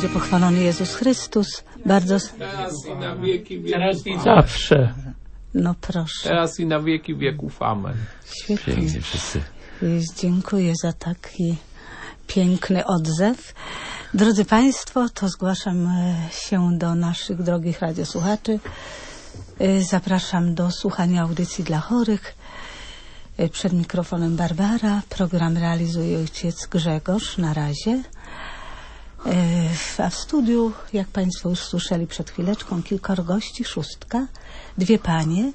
będzie pochwalony Jezus Chrystus. Bardzo... Teraz i na wieki wieków. Teraz i zawsze. No proszę. Teraz i na wieki wieków. Amen. Świetnie. Pięknie wszyscy. Dziękuję za taki piękny odzew. Drodzy Państwo, to zgłaszam się do naszych drogich radiosłuchaczy. Zapraszam do słuchania audycji dla chorych. Przed mikrofonem Barbara. Program realizuje ojciec Grzegorz na razie. A w studiu, jak Państwo już słyszeli przed chwileczką, kilkoro gości, 6, 2 panie.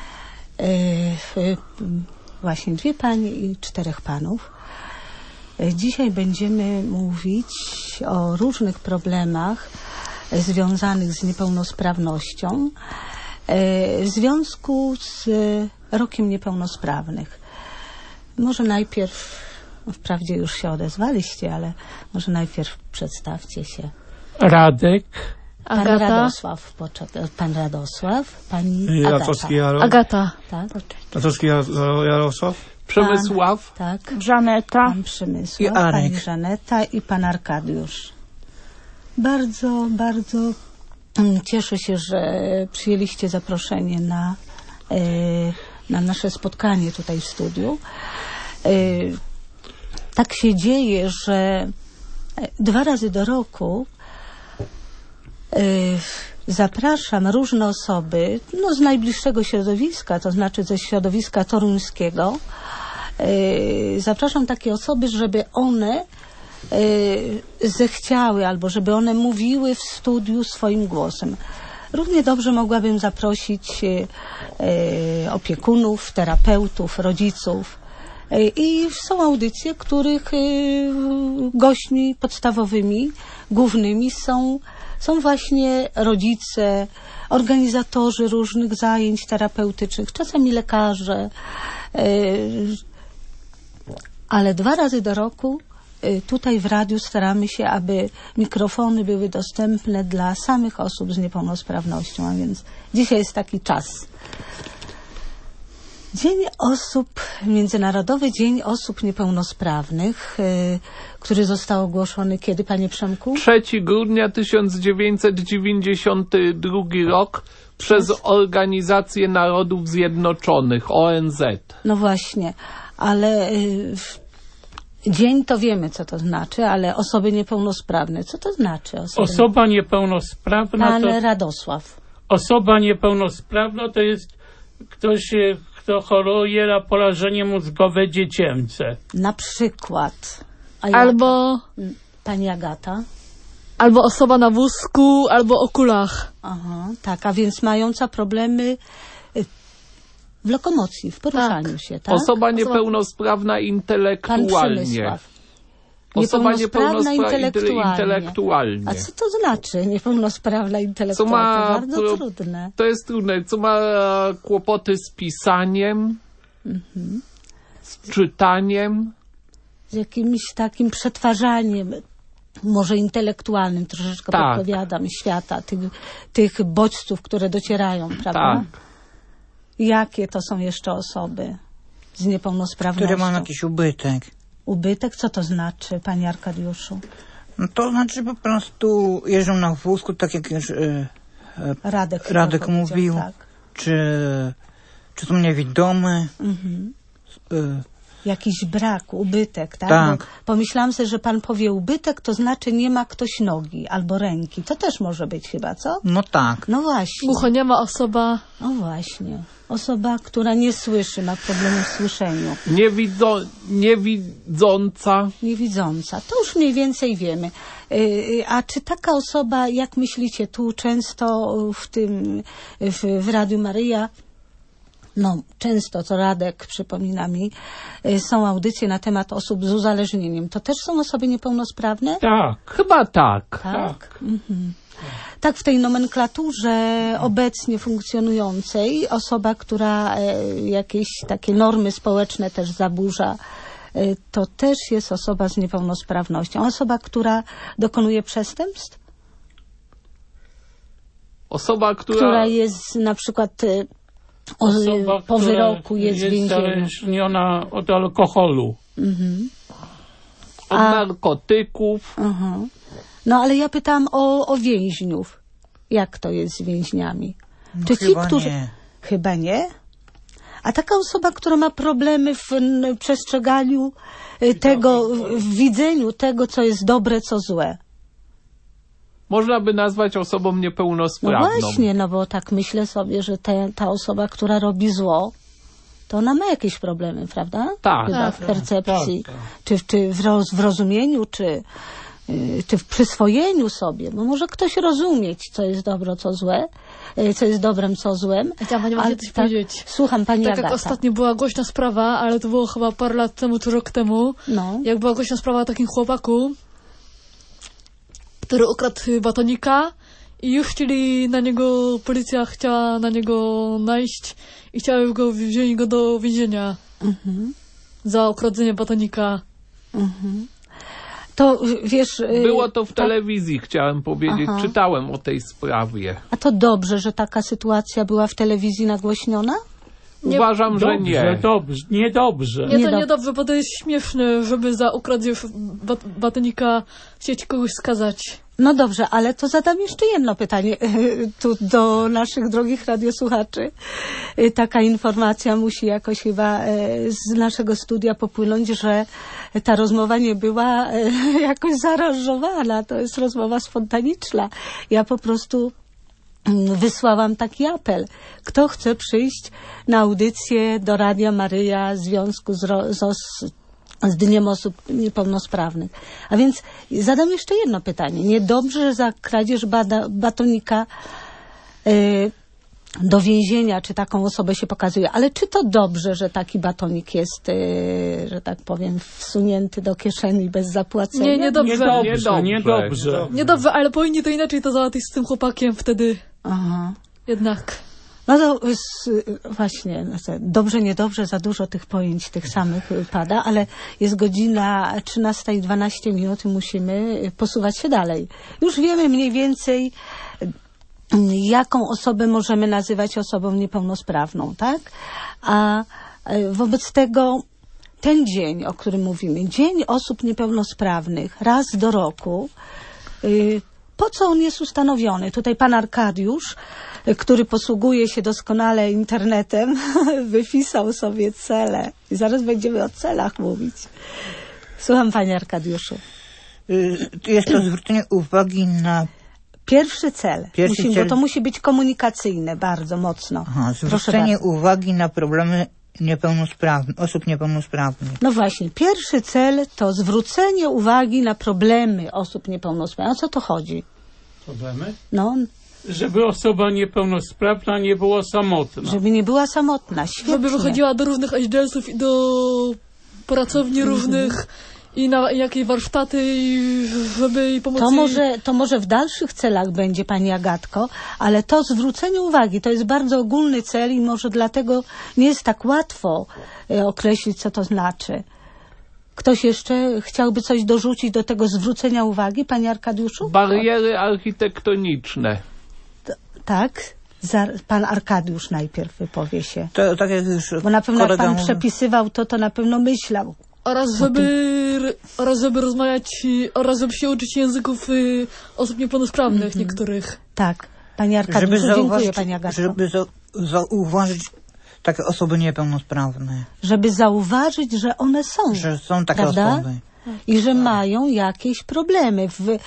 Właśnie 2 panie i 4 panów. Dzisiaj będziemy mówić o różnych problemach związanych z niepełnosprawnością w związku z Rokiem Niepełnosprawnych. Może najpierw, wprawdzie już się odezwaliście, ale może najpierw przedstawcie się. Radek. Pan Radosław, pan Radosław, pani Agata. Agata. Tak, Radosław Jarosław. Przemysław. tak. Żaneta. Pan Przemysław, I Arek. pani Żaneta i pan Arkadiusz. Bardzo, bardzo cieszę się, że przyjęliście zaproszenie na nasze spotkanie tutaj w studiu. Tak się dzieje, że 2 razy do roku zapraszam różne osoby z najbliższego środowiska, to znaczy ze środowiska toruńskiego. Zapraszam takie osoby, żeby one zechciały albo żeby one mówiły w studiu swoim głosem. Równie dobrze mogłabym zaprosić opiekunów, terapeutów, rodziców. I są audycje, których gośćmi podstawowymi, głównymi są właśnie rodzice, organizatorzy różnych zajęć terapeutycznych, czasami lekarze. Ale 2 razy do roku tutaj w radiu staramy się, aby mikrofony były dostępne dla samych osób z niepełnosprawnością, a więc dzisiaj jest taki czas. Międzynarodowy Dzień Osób Niepełnosprawnych, który został ogłoszony kiedy, panie Przemku? 3 grudnia 1992 rok przez Organizację Narodów Zjednoczonych, ONZ. No właśnie, ale dzień to wiemy, co to znaczy, ale osoby niepełnosprawne, co to znaczy? Osoba niepełnosprawna Pan to... Radosław. Osoba niepełnosprawna to jest ktoś, kto choruje na porażenie mózgowe dziecięce. Na przykład. Albo... Pani Agata? Albo osoba na wózku, albo o kulach. Aha, tak, a więc mająca problemy w lokomocji, w poruszaniu się, tak? Osoba niepełnosprawna Pan intelektualnie. Przemysław. Osoba Niepełnosprawna intelektualnie. A co to znaczy niepełnosprawna intelektualnie? To bardzo trudne. To jest trudne. Co ma kłopoty z pisaniem, z czytaniem. Z jakimś takim przetwarzaniem, może intelektualnym, troszeczkę podpowiadam, świata, tych bodźców, które docierają, prawda? Tak. Jakie to są jeszcze osoby z niepełnosprawnością? Które mają jakiś ubytek. Ubytek? Co to znaczy, panie Arkadiuszu? No to znaczy po prostu jeżdżą na wózku, tak jak już Radek mówił. Tak. Czy są niewidome. Jakiś brak, ubytek, tak? Tak. Bo pomyślałam sobie, że pan powie ubytek, to znaczy nie ma ktoś nogi albo ręki. To też może być chyba, co? No tak. No właśnie. Głuchoniema osoba. No właśnie. Osoba, która nie słyszy, ma problemy w słyszeniu. Niewidząca. Niewidząca. To już mniej więcej wiemy. A czy taka osoba, jak myślicie, tu często w Radiu Maryja, często, co Radek przypomina mi, są audycje na temat osób z uzależnieniem. To też są osoby niepełnosprawne? Tak. Chyba tak. Tak. Tak, w tej nomenklaturze obecnie funkcjonującej osoba, która jakieś takie normy społeczne też zaburza, to też jest osoba z niepełnosprawnością. Osoba, która dokonuje przestępstw? Osoba, która jest na przykład Osoba, po wyroku jest w więzieniu. Uzależniona od alkoholu. od narkotyków. No ale ja pytałam o więźniów. Jak to jest z więźniami? No, Czy chyba ci, którzy... nie. Chyba nie? A taka osoba, która ma problemy w przestrzeganiu tego, w widzeniu tego, co jest dobre, co złe. Można by nazwać osobą No niepełnosprawną. właśnie, no bo tak myślę sobie, że ta osoba, która robi zło, to ona ma jakieś problemy, prawda? Tak. Chyba w percepcji, czy w rozumieniu, czy w przyswojeniu sobie. Bo może ktoś rozumieć, co jest dobro, co złe, co jest dobrem, co złem. Chciałam pani właśnie coś powiedzieć. Słucham, pani Tak Agata. jak ostatnio była głośna sprawa, ale to było chyba parę lat temu, czy rok temu, jak była głośna sprawa o takim chłopaku, który ukradł batonika i już policja chciała na niego najść i chciała wziąć go do więzienia za ukradzenie batonika. To wiesz... Było to w telewizji, chciałem powiedzieć. Aha. Czytałem o tej sprawie. A to dobrze, że taka sytuacja była w telewizji nagłośniona? Uważam, że nie. Niedobrze. Nie, to niedobrze, bo to jest śmieszne, żeby za ukradzież batonika chcieć kogoś skazać. No dobrze, ale to zadam jeszcze jedno pytanie tu do naszych drogich radiosłuchaczy. Taka informacja musi jakoś chyba z naszego studia popłynąć, że ta rozmowa nie była jakoś zaaranżowana. To jest rozmowa spontaniczna. Ja po prostu wysłałam taki apel. Kto chce przyjść na audycję do Radia Maryja w związku z Dniem Osób Niepełnosprawnych. A więc zadam jeszcze jedno pytanie. Niedobrze, że za kradzież batonika do więzienia, czy taką osobę się pokazuje, ale czy to dobrze, że taki batonik jest, że tak powiem, wsunięty do kieszeni bez zapłacenia? Niedobrze. Niedobrze. Niedobrze, ale powinni to inaczej to załatwić z tym chłopakiem wtedy. Aha. Jednak. No to właśnie, dobrze, niedobrze, za dużo tych pojęć, tych samych pada, ale jest godzina 13:12 i musimy posuwać się dalej. Już wiemy mniej więcej, jaką osobę możemy nazywać osobą niepełnosprawną, tak? A wobec tego ten dzień, o którym mówimy, Dzień Osób Niepełnosprawnych, raz do roku, po co on jest ustanowiony? Tutaj pan Arkadiusz, który posługuje się doskonale internetem, wypisał sobie cele. I zaraz będziemy o celach mówić. Słucham, panie Arkadiuszu. Jest to zwrócenie uwagi na... Pierwszy cel. Bo to musi być komunikacyjne bardzo mocno. Aha, zwrócenie uwagi na problemy osób niepełnosprawnych. No właśnie, pierwszy cel to zwrócenie uwagi na problemy osób niepełnosprawnych. O co to chodzi? Problemy? No. Żeby osoba niepełnosprawna nie była samotna. Żeby nie była samotna, świetnie. Żeby wychodziła do różnych aździelsów i do pracowni różnych i na jakieś warsztaty, i żeby jej pomóc. To może w dalszych celach będzie, pani Agatko, ale to zwrócenie uwagi to jest bardzo ogólny cel i może dlatego nie jest tak łatwo określić, co to znaczy. Ktoś jeszcze chciałby coś dorzucić do tego zwrócenia uwagi, panie Arkadiuszu? Bariery architektoniczne. Tak? Pan Arkadiusz najpierw wypowie się. To tak jak już bo na pewno jak pan przepisywał to na pewno myślał. Oraz żeby rozmawiać, oraz żeby się uczyć języków osób niepełnosprawnych niektórych. Tak. Panie Arkadiuszu, dziękuję, pani Agatko. Żeby zauważyć takie osoby niepełnosprawne. Żeby zauważyć, że one są. Że są takie osoby. I że mają jakieś problemy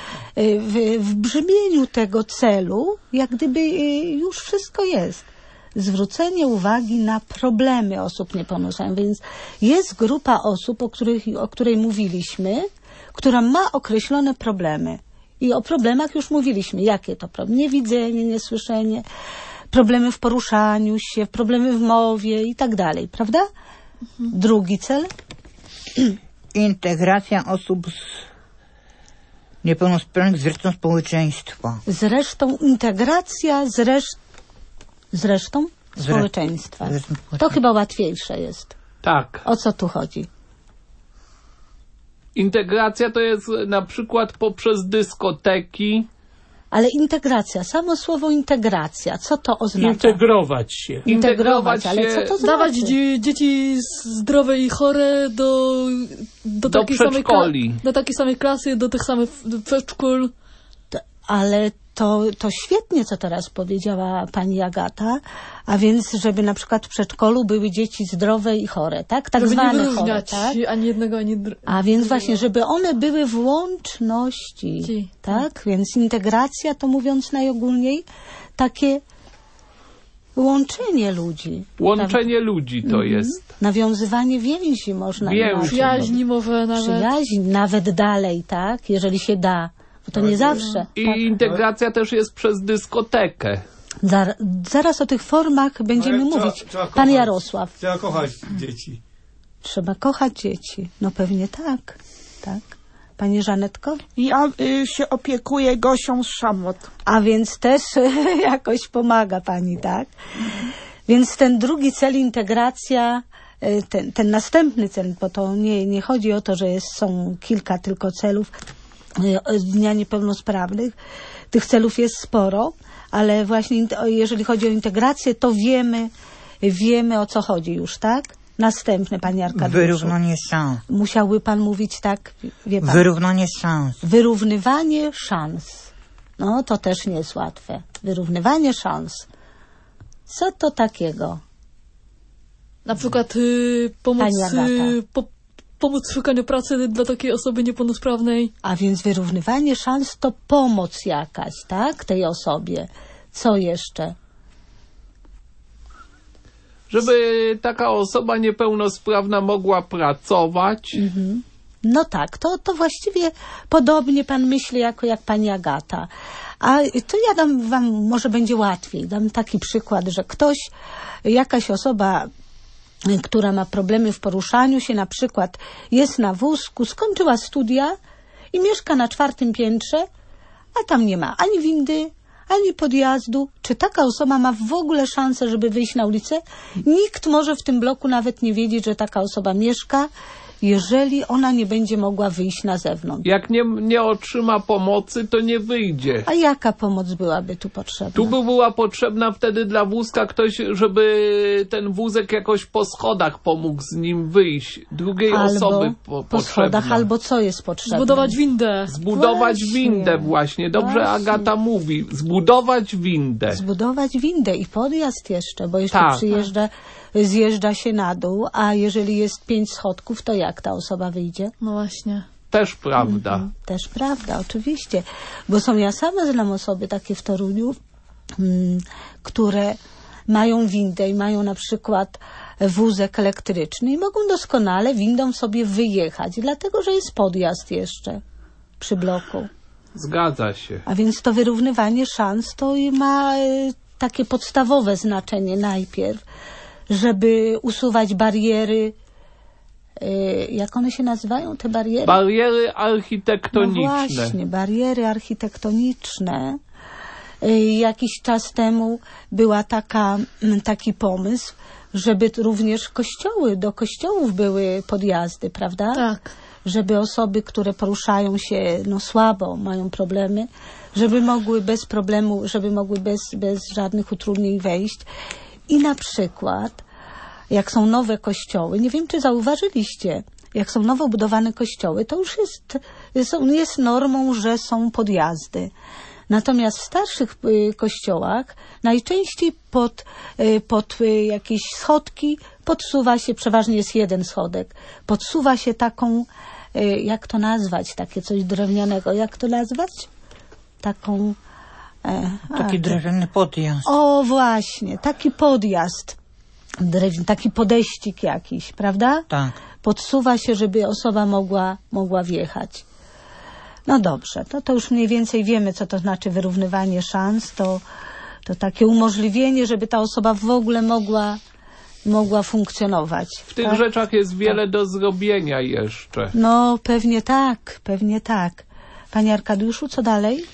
w brzmieniu tego celu, jak gdyby już wszystko jest. Zwrócenie uwagi na problemy osób niepełnosprawnych. Więc jest grupa osób, o której mówiliśmy, która ma określone problemy. I o problemach już mówiliśmy. Jakie to problemy? Niewidzenie, niesłyszenie, problemy w poruszaniu się, problemy w mowie i tak dalej. Prawda? Drugi cel? Integracja osób niepełnosprawnych z resztą społeczeństwa. Zresztą integracja z resztą społeczeństwa. To chyba łatwiejsze jest. Tak. O co tu chodzi? Integracja to jest na przykład poprzez dyskoteki. Ale integracja, samo słowo integracja, co to oznacza? Integrować się. Ale co to znaczy? Dawać dzieci zdrowe i chore do takiej przedszkoli. do takiej samej klasy, do tych samych przedszkól. Ale to świetnie, co teraz powiedziała pani Agata, a więc, żeby na przykład w przedszkolu były dzieci zdrowe i chore, tak? Tak żeby zwane nie chore, wyróżniać tak? ani jednego, ani drugiego. A więc właśnie, żeby one były w łączności, tak? Więc integracja, to mówiąc najogólniej, takie łączenie ludzi. Łączenie ludzi to jest. Nawiązywanie więzi można. Przyjaźni może nawet. Przyjaźń, nawet dalej, tak? Jeżeli się da. Bo to nie zawsze. I integracja też jest przez dyskotekę. Zaraz o tych formach będziemy mówić. Pan Jarosław. Trzeba kochać dzieci. Trzeba kochać dzieci. No pewnie tak. Tak. Pani Żanetko? Ja się opiekuję Gosią z Szamot. A więc też jakoś pomaga pani, tak? Więc ten drugi cel, integracja, ten następny cel, bo to nie chodzi o to, że są kilka tylko celów Dnia Niepełnosprawnych. Tych celów jest sporo, ale właśnie jeżeli chodzi o integrację, to wiemy o co chodzi już, tak? Następne, panie Arkadiuszu. Wyrównanie szans. Musiałby pan mówić tak, wie pan. Wyrównanie szans. Wyrównywanie szans. No, to też nie jest łatwe. Wyrównywanie szans. Co to takiego? Na przykład pomóc w szukaniu pracy dla takiej osoby niepełnosprawnej. A więc wyrównywanie szans to pomoc jakaś, tak? Tej osobie. Co jeszcze? Żeby taka osoba niepełnosprawna mogła pracować. No tak, to właściwie podobnie pan myśli jak pani Agata. A to ja dam wam, może będzie łatwiej, dam taki przykład, że jakaś osoba, która ma problemy w poruszaniu się, na przykład jest na wózku, skończyła studia i mieszka na 4. piętrze, a tam nie ma ani windy, ani podjazdu. Czy taka osoba ma w ogóle szansę, żeby wyjść na ulicę? Nikt może w tym bloku nawet nie wiedzieć, że taka osoba mieszka, jeżeli ona nie będzie mogła wyjść na zewnątrz. Jak nie otrzyma pomocy, to nie wyjdzie. A jaka pomoc byłaby tu potrzebna? Tu by była potrzebna wtedy dla wózka ktoś, żeby ten wózek jakoś po schodach pomógł z nim wyjść. Drugiej osoby po schodach, albo co jest potrzebne? Zbudować windę. Zbudować windę właśnie. Dobrze Agata mówi. Zbudować windę. Zbudować windę i podjazd jeszcze, bo jeszcze zjeżdża się na dół, a jeżeli jest 5 schodków, to jak ta osoba wyjdzie? No właśnie. Też prawda. Też prawda, oczywiście. Bo ja sama znam osoby takie w Toruniu, które mają windę i mają na przykład wózek elektryczny i mogą doskonale windą sobie wyjechać, dlatego że jest podjazd jeszcze przy bloku. Zgadza się. A więc to wyrównywanie szans to ma takie podstawowe znaczenie najpierw, żeby usuwać jak one się nazywają, te bariery? Bariery architektoniczne. No właśnie, bariery architektoniczne. Jakiś czas temu była taki pomysł, żeby również do kościołów były podjazdy, prawda? Tak. Żeby osoby, które poruszają się słabo, mają problemy, żeby mogły bez problemu, bez żadnych utrudnień wejść. I na przykład, jak są nowe kościoły, nie wiem, czy zauważyliście, jak są nowo budowane kościoły, to już jest normą, że są podjazdy. Natomiast w starszych kościołach najczęściej pod jakieś schodki podsuwa się, przeważnie jest jeden schodek, podsuwa się taką, jak to nazwać, takie coś drewnianego, jak to nazwać? Taką... Taki drewniany podjazd. O właśnie, taki podjazd, taki podejścik jakiś, prawda? Tak. Podsuwa się, żeby osoba mogła wjechać. No dobrze, to już mniej więcej wiemy, co to znaczy wyrównywanie szans, to takie umożliwienie, żeby ta osoba w ogóle mogła funkcjonować. W tych rzeczach jest wiele do zrobienia jeszcze. No pewnie tak. Panie Arkadiuszu, co dalej?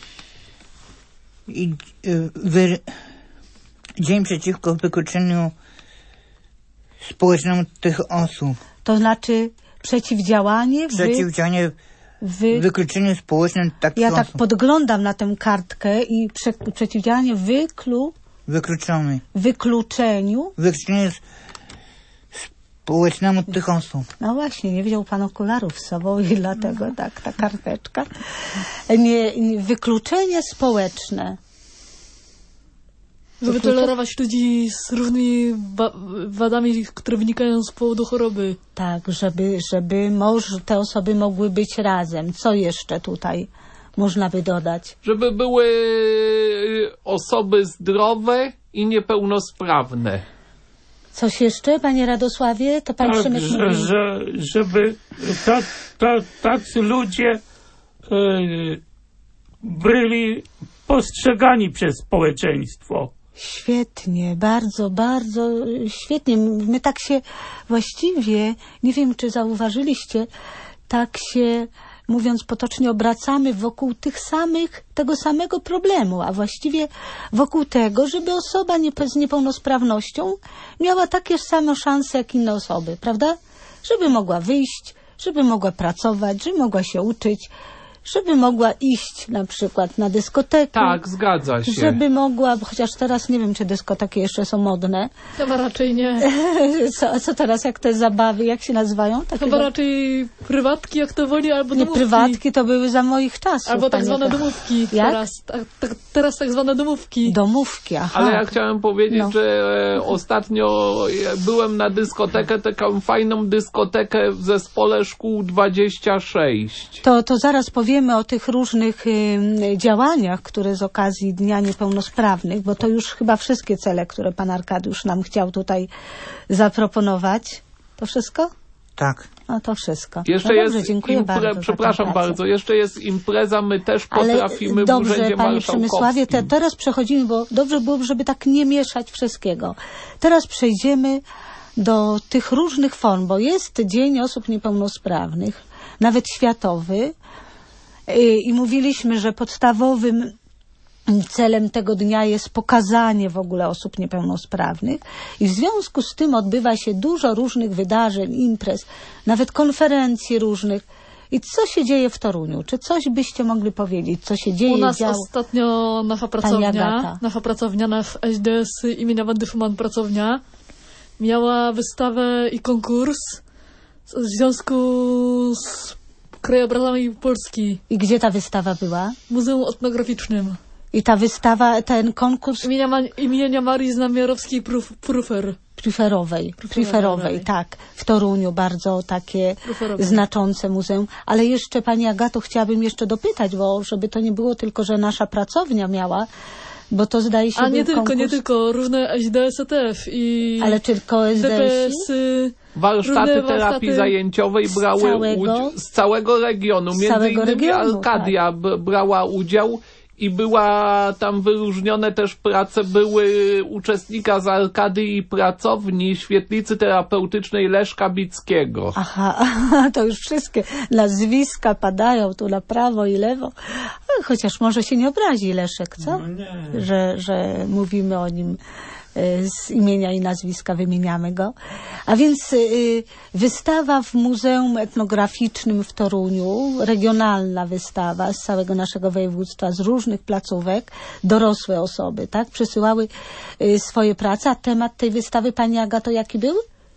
Dzień przeciwko wykluczeniu społecznemu tych osób. To znaczy przeciwdziałanie wykluczeniu społecznym takich osób. Ja tak podglądam na tę kartkę i przeciwdziałanie wykluczeniu społecznemu tych osób. No właśnie, nie wziął pan okularów z sobą i dlatego tak, ta karteczka. Wykluczenie społeczne. Żeby tolerować ludzi z różnymi wadami, które wynikają z powodu choroby. Tak, żeby te osoby mogły być razem. Co jeszcze tutaj można by dodać? Żeby były osoby zdrowe i niepełnosprawne. Coś jeszcze, panie Radosławie? To pan Przemek mówi. Żeby tacy ludzie byli postrzegani przez społeczeństwo. Świetnie, bardzo, bardzo świetnie. My tak się właściwie, nie wiem czy zauważyliście, tak się, mówiąc potocznie, obracamy wokół tego samego problemu, a właściwie wokół tego, żeby osoba z niepełnosprawnością miała takie same szanse jak inne osoby, prawda? Żeby mogła wyjść, żeby mogła pracować, żeby mogła się uczyć, żeby mogła iść na przykład na dyskotekę. Tak, zgadza się. Żeby mogła, chociaż teraz nie wiem, czy dyskoteki jeszcze są modne. Chyba raczej nie. Co teraz, jak te zabawy, jak się nazywają? Chyba raczej prywatki, jak to woli, albo domówki. Nie, prywatki to były za moich czasów. Albo tak zwane domówki. Jak? Teraz tak zwane domówki. Domówki, aha. Ale ja chciałem powiedzieć, że ostatnio byłem na dyskotekę, taką fajną dyskotekę w zespole szkół 26. To zaraz powiemy o tych różnych działaniach, które z okazji Dnia Niepełnosprawnych, bo to już chyba wszystkie cele, które pan Arkadiusz nam chciał tutaj zaproponować. To wszystko? Tak. No to wszystko. Jeszcze no dobrze, jest dziękuję bardzo. Przepraszam bardzo, jeszcze jest impreza, my też potrafimy w Urzędzie Dobrze, panie Przemysławie, teraz przechodzimy, bo dobrze byłoby, żeby tak nie mieszać wszystkiego. Teraz przejdziemy do tych różnych form, bo jest Dzień Osób Niepełnosprawnych, nawet światowy, i mówiliśmy, że podstawowym celem tego dnia jest pokazanie w ogóle osób niepełnosprawnych i w związku z tym odbywa się dużo różnych wydarzeń, imprez, nawet konferencji różnych. I co się dzieje w Toruniu? Czy coś byście mogli powiedzieć, co się dzieje? U nas ostatnio nasza pracownia, nasz SDS imienia Wandy Schumann pracownia, miała wystawę i konkurs w związku z krajobrazami Polski. I gdzie ta wystawa była? W Muzeum Etnograficznym. I ta wystawa, ten konkurs... Imienia Marii Znamierowskiej-Prufer. Pruferowej, tak. W Toruniu bardzo takie znaczące muzeum. Ale jeszcze, pani Agato, chciałabym jeszcze dopytać, bo żeby to nie było tylko, że nasza pracownia miała, bo to zdaje się nie tylko, różne SDS-y też i... Ale tylko SDS-y? Warsztaty terapii zajęciowej brały z całego regionu. Między innymi Arkadia brała udział i była tam wyróżnione też prace były uczestnika z Arkadii i pracowni świetlicy terapeutycznej Leszka Bickiego. Aha, to już wszystkie nazwiska padają tu na prawo i lewo. Chociaż może się nie obrazi Leszek, co? No nie. Że mówimy o nim z imienia i nazwiska, wymieniamy go. A więc wystawa w Muzeum Etnograficznym w Toruniu, regionalna wystawa z całego naszego województwa, z różnych placówek, dorosłe osoby, tak, przysyłały swoje prace. A temat tej wystawy, pani Agato, jaki był?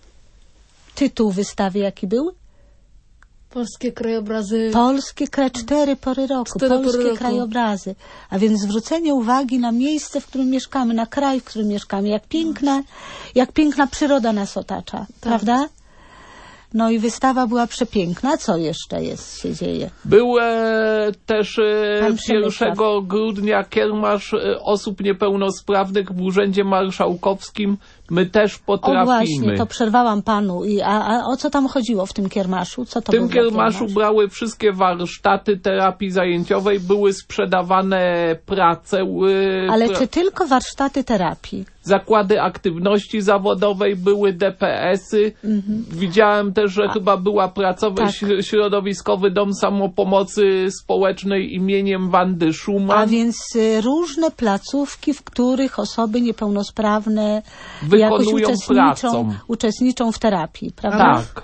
Tytuł wystawy jaki był? Polskie krajobrazy. 4 pory roku. Polskie krajobrazy. A więc zwrócenie uwagi na miejsce, w którym mieszkamy, na kraj, w którym mieszkamy. Jak piękna przyroda nas otacza. Tak. Prawda? No i wystawa była przepiękna. Co jeszcze się dzieje? Był też 1 grudnia kiermasz osób niepełnosprawnych w Urzędzie Marszałkowskim. My też potrafimy. O właśnie, to przerwałam panu. A o co tam chodziło w tym kiermaszu? Co to w tym kiermaszu brały wszystkie warsztaty terapii zajęciowej, były sprzedawane prace. Ale czy tylko warsztaty terapii? Zakłady aktywności zawodowej, były DPS-y. Widziałem też, że chyba była środowiskowy dom samopomocy społecznej imieniem Wandy Schumann. A więc różne placówki, w których osoby niepełnosprawne wykonują pracę. Uczestniczą w terapii, prawda? Tak.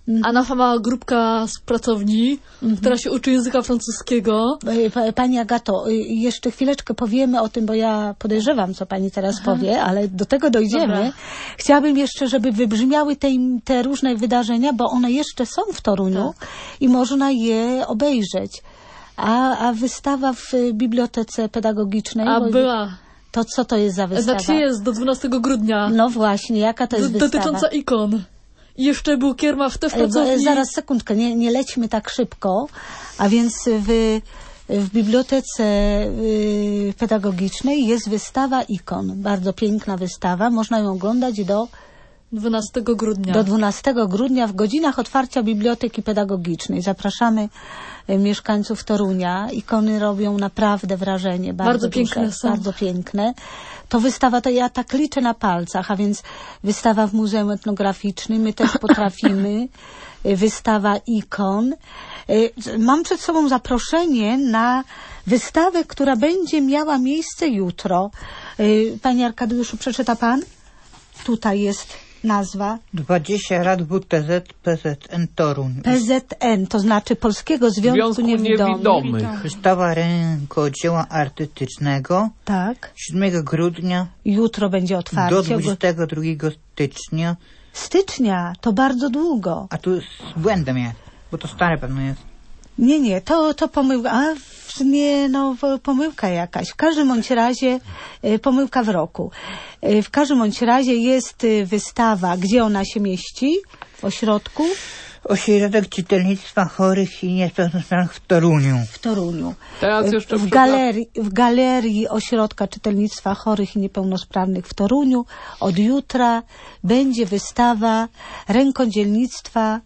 A nasza mała grupka z pracowni, która się uczy języka francuskiego. Pani Agato, jeszcze chwileczkę powiemy o tym, bo ja podejrzewam, co pani teraz powie, ale do tego dojdziemy. Dobra. Chciałabym jeszcze, żeby wybrzmiały te różne wydarzenia, bo one jeszcze są w Toruniu i można je obejrzeć. A wystawa w Bibliotece Pedagogicznej... była. To co to jest za wystawa? Znaczy jest do 12 grudnia. No właśnie, jaka to jest wystawa? Dotycząca ikon. I jeszcze był kiermasz też pracowni. Zaraz, sekundkę, nie lećmy tak szybko. A więc w Bibliotece Pedagogicznej jest wystawa ikon. Bardzo piękna wystawa. Można ją oglądać do 12 grudnia. Do 12 grudnia w godzinach otwarcia Biblioteki Pedagogicznej. Zapraszamy mieszkańców Torunia. Ikony robią naprawdę wrażenie. Bardzo piękne są. Bardzo piękne. To wystawa, to ja tak liczę na palcach, a więc wystawa w Muzeum Etnograficznym. My też potrafimy. Wystawa ikon. Mam przed sobą zaproszenie na wystawę, która będzie miała miejsce jutro. Panie Arkadiuszu, przeczyta pan? Tutaj jest nazwa. 20 lat WTZ PZN Toruń. PZN, to znaczy Polskiego Związku Niewidomych. Wystawa rękodzieła artystycznego. Tak. 7 grudnia. Jutro będzie otwarcie. Do 22 stycznia. Stycznia, to bardzo długo. A tu z błędem jest, bo to stare pewno jest. Nie, to pomyłka. Pomyłka jakaś. W każdym bądź razie pomyłka w roku. W każdym bądź razie jest wystawa, gdzie ona się mieści? W ośrodku? Ośrodek Czytelnictwa Chorych i Niepełnosprawnych w Toruniu. W Toruniu. Teraz jeszcze w galerii Ośrodka Czytelnictwa Chorych i Niepełnosprawnych w Toruniu od jutra będzie wystawa rękodzielnictwa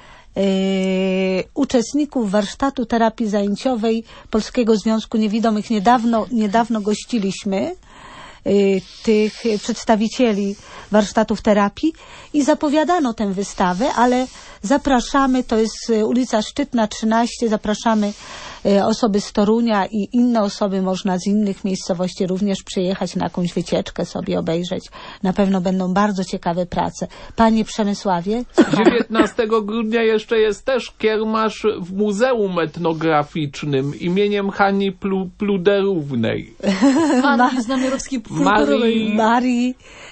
uczestników warsztatu terapii zajęciowej Polskiego Związku Niewidomych. Niedawno gościliśmy tych przedstawicieli warsztatów terapii i zapowiadano tę wystawę, ale zapraszamy, to jest ulica Szczytna 13, zapraszamy osoby z Torunia i inne osoby, można z innych miejscowości również przyjechać na jakąś wycieczkę, sobie obejrzeć. Na pewno będą bardzo ciekawe prace. Panie Przemysławie? 19 grudnia jeszcze jest też kiermasz w Muzeum Etnograficznym imieniem Hani Pluderównej. Marii Znamierowskiej-Pryferowej. Marii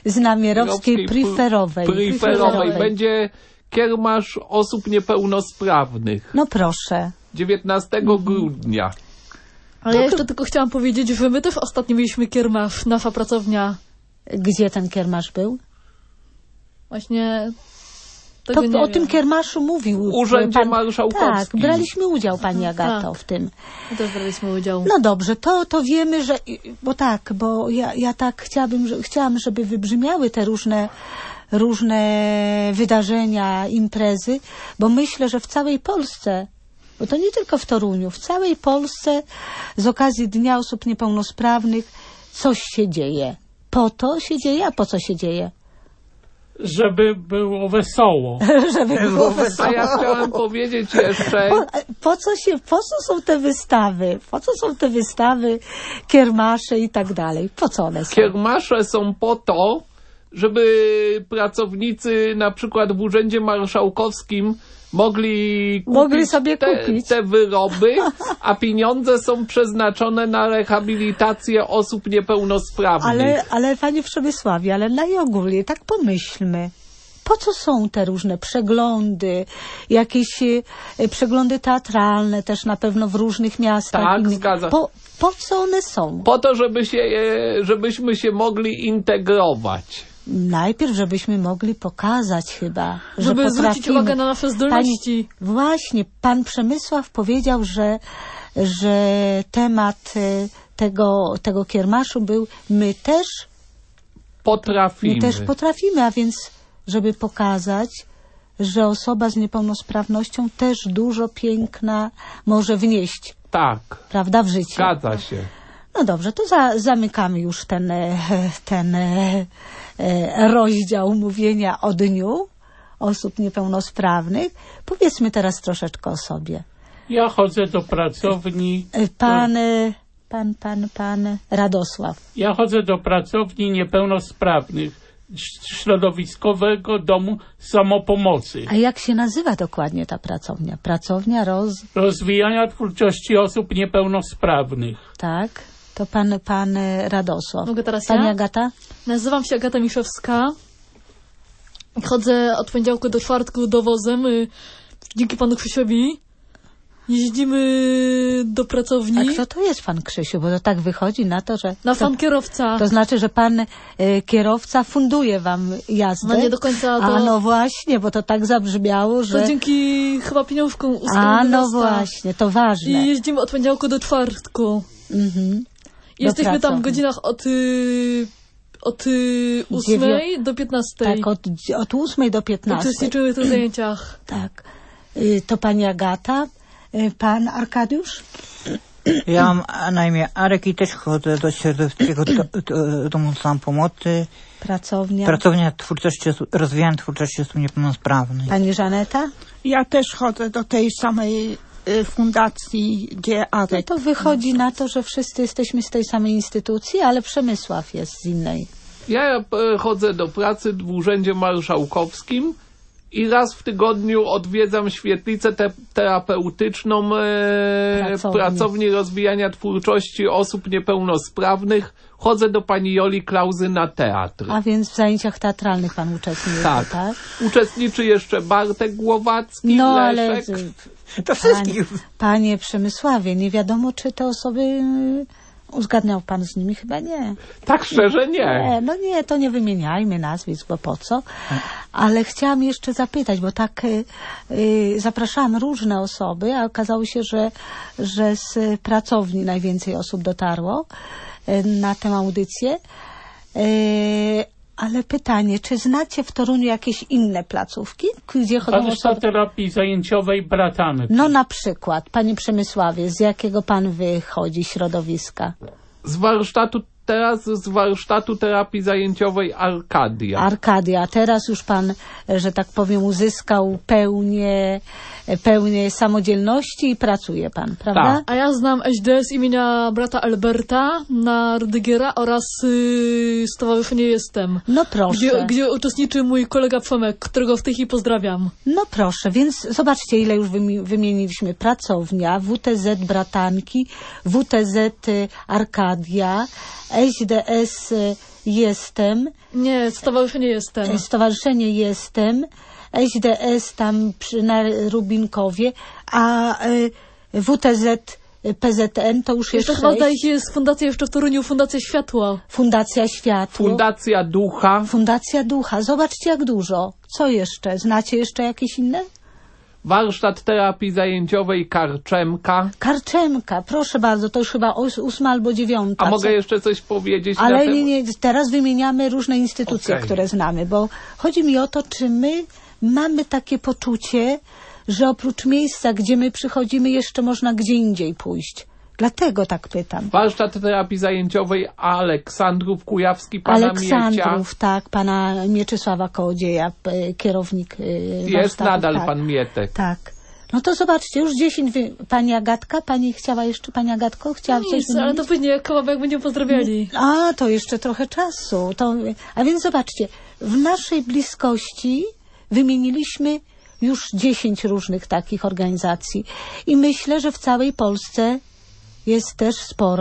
Znamierowskiej-Pryferowej. Będzie kiermasz osób niepełnosprawnych. No proszę. 19 grudnia. Ale ja jeszcze tylko chciałam powiedzieć, że my też ostatnio mieliśmy kiermasz, nasza pracownia. Gdzie ten kiermasz był? Właśnie... O tym kiermaszu mówił Urzędzie Marszałkowskim. Tak, braliśmy udział, pani Agato, w tym. My też braliśmy udział. No dobrze, to wiemy, że... Bo ja tak chciałam, żeby wybrzmiały te różne wydarzenia, imprezy, bo myślę, że w całej Polsce, bo to nie tylko w Toruniu, w całej Polsce z okazji Dnia Osób Niepełnosprawnych coś się dzieje. Po to się dzieje, a po co się dzieje? Żeby było wesoło. A ja chciałem powiedzieć jeszcze... Po co są te wystawy? Po co są te wystawy, kiermasze i tak dalej? Po co one są? Kiermasze są po to, żeby pracownicy na przykład w Urzędzie Marszałkowskim mogli sobie kupić te wyroby, a pieniądze są przeznaczone na rehabilitację osób niepełnosprawnych. Ale panie Przemysławie, ale najogólniej tak pomyślmy. Po co są te różne przeglądy, jakieś przeglądy teatralne też na pewno w różnych miastach? Tak, zgadza. Po co one są? Po to, żebyśmy się mogli integrować. Najpierw, żebyśmy mogli pokazać chyba, żeby zwrócić uwagę na nasze zdolności. Właśnie, pan Przemysław powiedział, że temat tego kiermaszu był my też potrafimy, a więc żeby pokazać, że osoba z niepełnosprawnością też dużo piękna może wnieść. Tak. Prawda, w życie. Zgadza się. No dobrze, to zamykamy już ten rozdział mówienia o Dniu Osób Niepełnosprawnych. Powiedzmy teraz troszeczkę o sobie. Ja chodzę do pracowni... Pan Radosław. Ja chodzę do pracowni niepełnosprawnych środowiskowego domu samopomocy. A jak się nazywa dokładnie ta pracownia? Pracownia rozwijania twórczości osób niepełnosprawnych. Tak. To pan Radosław. Mogę teraz Pani Agata? Nazywam się Agata Miszewska. Chodzę od poniedziałku do czwartku dowozem. Dzięki panu Krzysiowi. Jeździmy do pracowni. A kto to jest pan Krzysiu? Bo to tak wychodzi na to, że... Pan kierowca. To znaczy, że pan kierowca funduje wam jazdę. No nie do końca to... A no właśnie, bo to tak zabrzmiało, że... To dzięki chyba pieniążkom no właśnie, to ważne. I jeździmy od poniedziałku do czwartku. I jesteśmy tam w godzinach od 8 do 15. Tak, od 8 do 15. Uczestniczymy w tych zajęciach. Tak. To pani Agata. Pan Arkadiusz? Ja mam na imię Arek i też chodzę do Środowiskowego Domu Samopomocy. Pracownia rozwijania twórczości osób niepełnosprawnych. Pani Żaneta? Ja też chodzę do tej samej fundacji, gdzie Arek. To wychodzi na to, że wszyscy jesteśmy z tej samej instytucji, ale Przemysław jest z innej. Ja chodzę do pracy w Urzędzie Marszałkowskim i raz w tygodniu odwiedzam świetlicę terapeutyczną pracowni rozwijania twórczości osób niepełnosprawnych. Chodzę do pani Joli Klauzy na teatr. A więc w zajęciach teatralnych pan uczestniczy, tak? Uczestniczy jeszcze Bartek Głowacki, Leszek. To wszystkich. Panie Przemysławie, nie wiadomo, czy te osoby... Uzgadniał pan z nimi? Chyba nie. Tak szczerze nie. Nie, to nie wymieniajmy nazwisk, bo po co. Ale chciałam jeszcze zapytać, bo tak zapraszałam różne osoby, a okazało się, że z pracowni najwięcej osób dotarło na tę audycję. Ale pytanie, czy znacie w Toruniu jakieś inne placówki, gdzie chodzą osoby... terapii zajęciowej Bratanki. No na przykład, panie Przemysławie, z jakiego pan wychodzi środowiska? Z warsztatu terapii zajęciowej Arkadia. Arkadia. Teraz już pan, że tak powiem, uzyskał pełnię samodzielności i pracuje pan, prawda? Tak. A ja znam SDS imienia brata Alberta na Rydygiera oraz Stowarzyszenie Jestem. No proszę. Gdzie uczestniczy mój kolega Przemek, którego w tej chwili pozdrawiam. No proszę, więc zobaczcie, ile już wymieniliśmy. Pracownia, WTZ Bratanki, WTZ Arkadia, SDS Jestem. Nie, Stowarzyszenie Jestem. Stowarzyszenie Jestem. SDS tam na Rubinkowie, a WTZ PZN to już jest 6. Jeszcze chyba jest fundacja jeszcze w Toruniu, Fundacja Światła. Fundacja Światło. Fundacja Ducha. Fundacja Ducha. Zobaczcie, jak dużo. Co jeszcze? Znacie jeszcze jakieś inne? Warsztat terapii zajęciowej Karczemka. Karczemka, proszę bardzo, to już chyba 8 albo 9. A mogę jeszcze coś powiedzieć? Ale nie, teraz wymieniamy różne instytucje, które znamy, bo chodzi mi o to, czy my mamy takie poczucie, że oprócz miejsca, gdzie my przychodzimy, jeszcze można gdzie indziej pójść. Dlatego tak pytam. Warsztat terapii zajęciowej Aleksandrów Kujawski, pana Aleksandrów, tak, pana Mieczysława Kołodzieja, kierownik jest nadal tak. Pan Mietek. Tak. No to zobaczcie, już 10... Pani Agatka, pani chciała jeszcze, pani Agatko? Chciała coś wymienić? Ale to później, jak będziemy pozdrawiali. To jeszcze trochę czasu. A więc zobaczcie, w naszej bliskości wymieniliśmy już 10 różnych takich organizacji. I myślę, że w całej Polsce jest też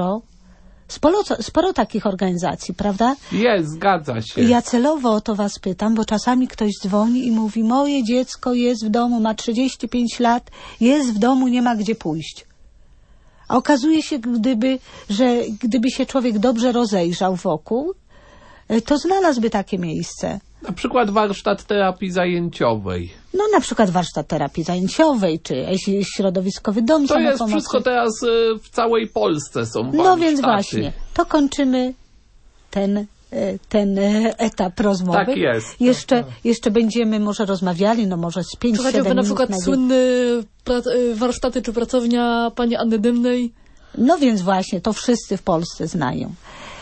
sporo takich organizacji, prawda? Jest, zgadza się. I ja celowo o to was pytam, bo czasami ktoś dzwoni i mówi, moje dziecko jest w domu, ma 35 lat, jest w domu, nie ma gdzie pójść. A okazuje się, gdyby się człowiek dobrze rozejrzał wokół, to znalazłby takie miejsce. Na przykład warsztat terapii zajęciowej. No na przykład warsztat terapii zajęciowej, czy środowiskowy dom samopomocy. To jest wszystko teraz w całej Polsce są warsztaty. No więc właśnie, to kończymy ten etap rozmowy. Tak jest. Jeszcze będziemy może rozmawiali, no może z 5-7 minut. Na przykład słynne warsztaty czy pracownia pani Anny Dymnej. No więc właśnie, to wszyscy w Polsce znają.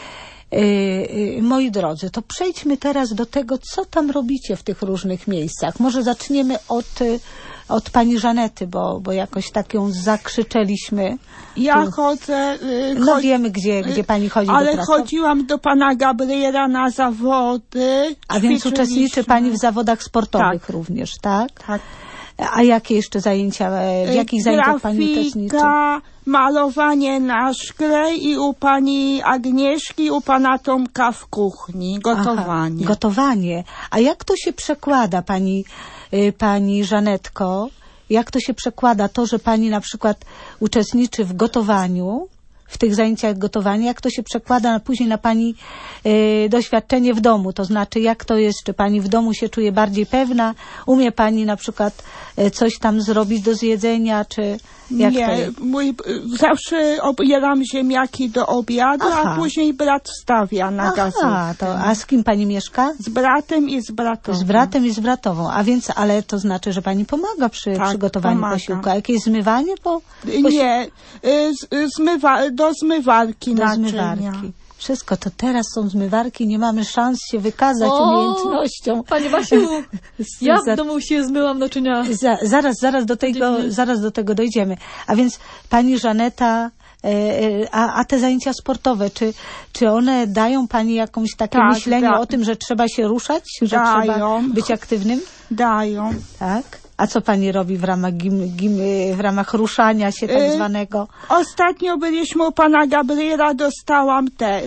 Moi drodzy, to przejdźmy teraz do tego, co tam robicie w tych różnych miejscach. Może zaczniemy od pani Żanety, bo jakoś tak ją zakrzyczeliśmy. Ja chodzę... No wiemy, gdzie pani chodzi do ale pracy. chodziłam do pana Gabriela na zawody. A więc uczestniczy pani w zawodach sportowych również, tak? Tak. A jakie jeszcze zajęcia, w jakich zajęciach pani uczestniczy? Malowanie na szkle i u pani Agnieszki, u pana Tomka w kuchni. Gotowanie. Aha, gotowanie. A jak to się przekłada, pani Żanetko? Jak to się przekłada to, że pani na przykład uczestniczy w gotowaniu, w tych zajęciach gotowania, jak to się przekłada później na pani doświadczenie w domu? To znaczy, jak to jest, czy pani w domu się czuje bardziej pewna? Umie pani na przykład coś tam zrobić do zjedzenia, czy jak nie, to jest? Zawsze obieram ziemniaki do obiadu, a później brat stawia na gazecie. A z kim pani mieszka? Z bratem i z bratową. Z bratem i z bratową. A więc, ale to znaczy, że pani pomaga przy przygotowaniu posiłku. A jakieś zmywanie Nie, do zmywarki do naczynia. Zmywarki. Wszystko to teraz są zmywarki, nie mamy szans się wykazać umiejętnością. Pani Basiu, ja w domu się zmyłam naczynia. Zaraz do tego dojdziemy. A więc pani Żaneta, a te zajęcia sportowe, czy one dają pani jakąś takie myślenie o tym, że trzeba się ruszać, że trzeba być aktywnym? Dają. Tak? A co pani robi w ramach w ramach ruszania się tak zwanego? Ostatnio byliśmy u pana Gabriela, dostałam te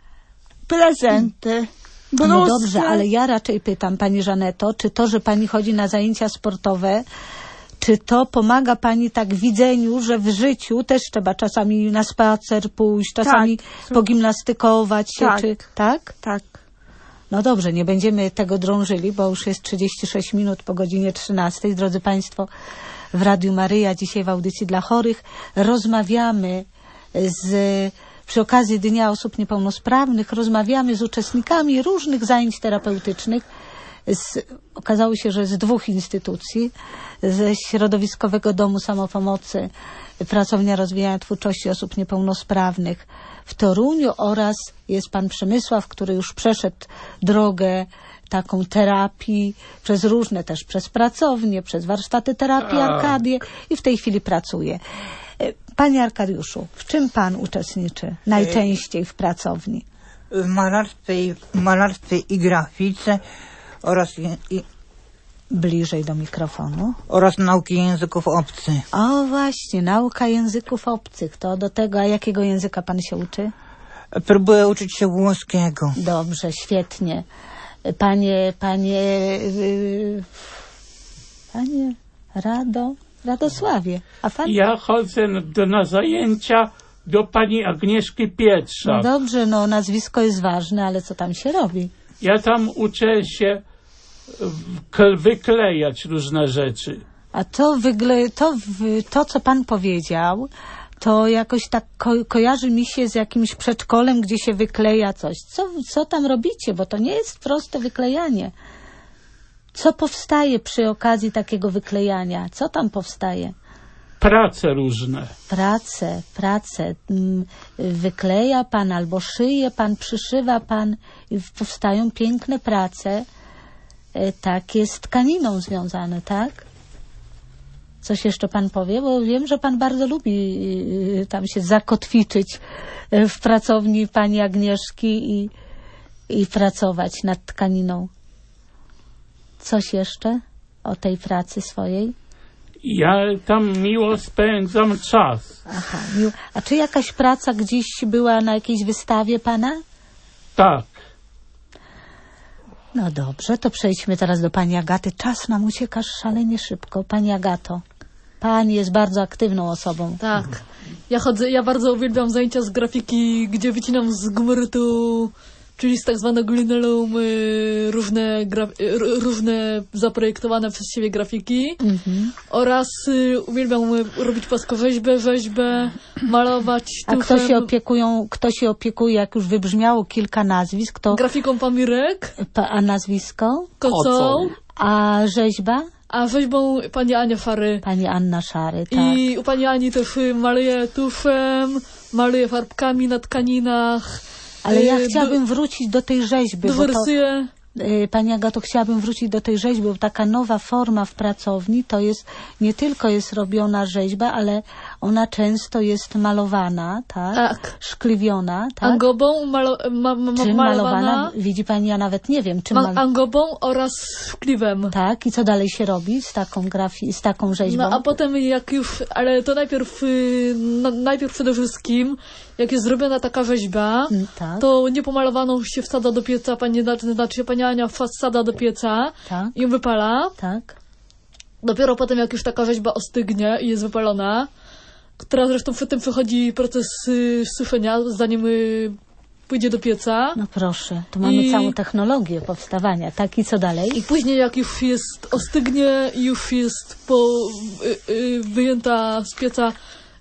prezenty. No dobrze, ale ja raczej pytam, pani Żaneto, czy to, że pani chodzi na zajęcia sportowe, czy to pomaga pani tak w widzeniu, że w życiu też trzeba czasami na spacer pójść, czasami pogimnastykować się, tak? Tak. No dobrze, nie będziemy tego drążyli, bo już jest 36 minut po godzinie 13. Drodzy Państwo, w Radiu Maryja, dzisiaj w audycji dla chorych rozmawiamy przy okazji Dnia Osób Niepełnosprawnych, rozmawiamy z uczestnikami różnych zajęć terapeutycznych. Okazało się, że z 2 instytucji, ze Środowiskowego Domu Samopomocy, Pracownia Rozwijania Twórczości Osób Niepełnosprawnych w Toruniu oraz jest pan Przemysław, który już przeszedł drogę taką terapii przez różne też, przez pracownie, przez warsztaty terapii Arkadię i w tej chwili pracuje. Panie Arkadiuszu, w czym pan uczestniczy najczęściej w pracowni? W malarstwie i grafice oraz bliżej do mikrofonu. Oraz nauki języków obcych. O właśnie, nauka języków obcych. To do tego, a jakiego języka pan się uczy? Próbuję uczyć się włoskiego. Dobrze, świetnie. Panie Radosławie, a pan? Ja chodzę na zajęcia do pani Agnieszki Pietrzak. No dobrze, nazwisko jest ważne, ale co tam się robi? Ja tam uczę się wyklejać różne rzeczy. A to, co pan powiedział, to jakoś tak kojarzy mi się z jakimś przedszkolem, gdzie się wykleja coś. Co tam robicie? Bo to nie jest proste wyklejanie. Co powstaje przy okazji takiego wyklejania? Co tam powstaje? Prace różne. Prace. Wykleja pan albo szyje pan, przyszywa pan i powstają piękne prace. Takie z tkaniną związane, tak? Coś jeszcze pan powie? Bo wiem, że pan bardzo lubi tam się zakotwiczyć w pracowni pani Agnieszki i pracować nad tkaniną. Coś jeszcze o tej pracy swojej? Ja tam miło spędzam czas. Aha, miło. A czy jakaś praca gdzieś była na jakiejś wystawie pana? Tak. No dobrze, to przejdźmy teraz do pani Agaty. Czas nam ucieka szalenie szybko. Pani Agato, pani jest bardzo aktywną osobą. Tak. Ja bardzo uwielbiam zajęcia z grafiki, gdzie wycinam z gumrytu, czyli z tak zwanego linoleum, różne zaprojektowane przez siebie grafiki. Oraz uwielbiam robić płaskorzeźbę, malować tuchem. A kto się opiekuje, jak już wybrzmiało kilka nazwisk, to... Grafiką pan Mirek. A nazwisko? Kocą. A rzeźba? A rzeźbą pani Ania Szary. Pani Anna Szary, tak. I u pani Ani też maluję tuszem, maluję farbkami na tkaninach. Ale ja chciałabym wrócić do tej rzeźby. Pani Agato, chciałabym wrócić do tej rzeźby, bo taka nowa forma w pracowni to jest, nie tylko jest robiona rzeźba, ale ona często jest malowana, tak? Tak. Szkliwiona, tak? Angobą Czy malowana? Widzi pani, ja nawet nie wiem. Czy angobą oraz szkliwem. Tak, i co dalej się robi z taką rzeźbą? No a potem jak już, ale to najpierw przede wszystkim, jak jest zrobiona taka rzeźba, tak. To niepomalowaną się wsadza do pieca, pani Ania wsadza do pieca, tak. I ją wypala. Tak. Dopiero potem, jak już taka rzeźba ostygnie i jest wypalona, która zresztą przy tym przechodzi proces suszenia, zanim pójdzie do pieca. No proszę, to mamy całą technologię powstawania, tak? I co dalej? I później jak już jest ostygnie i już jest wyjęta z pieca,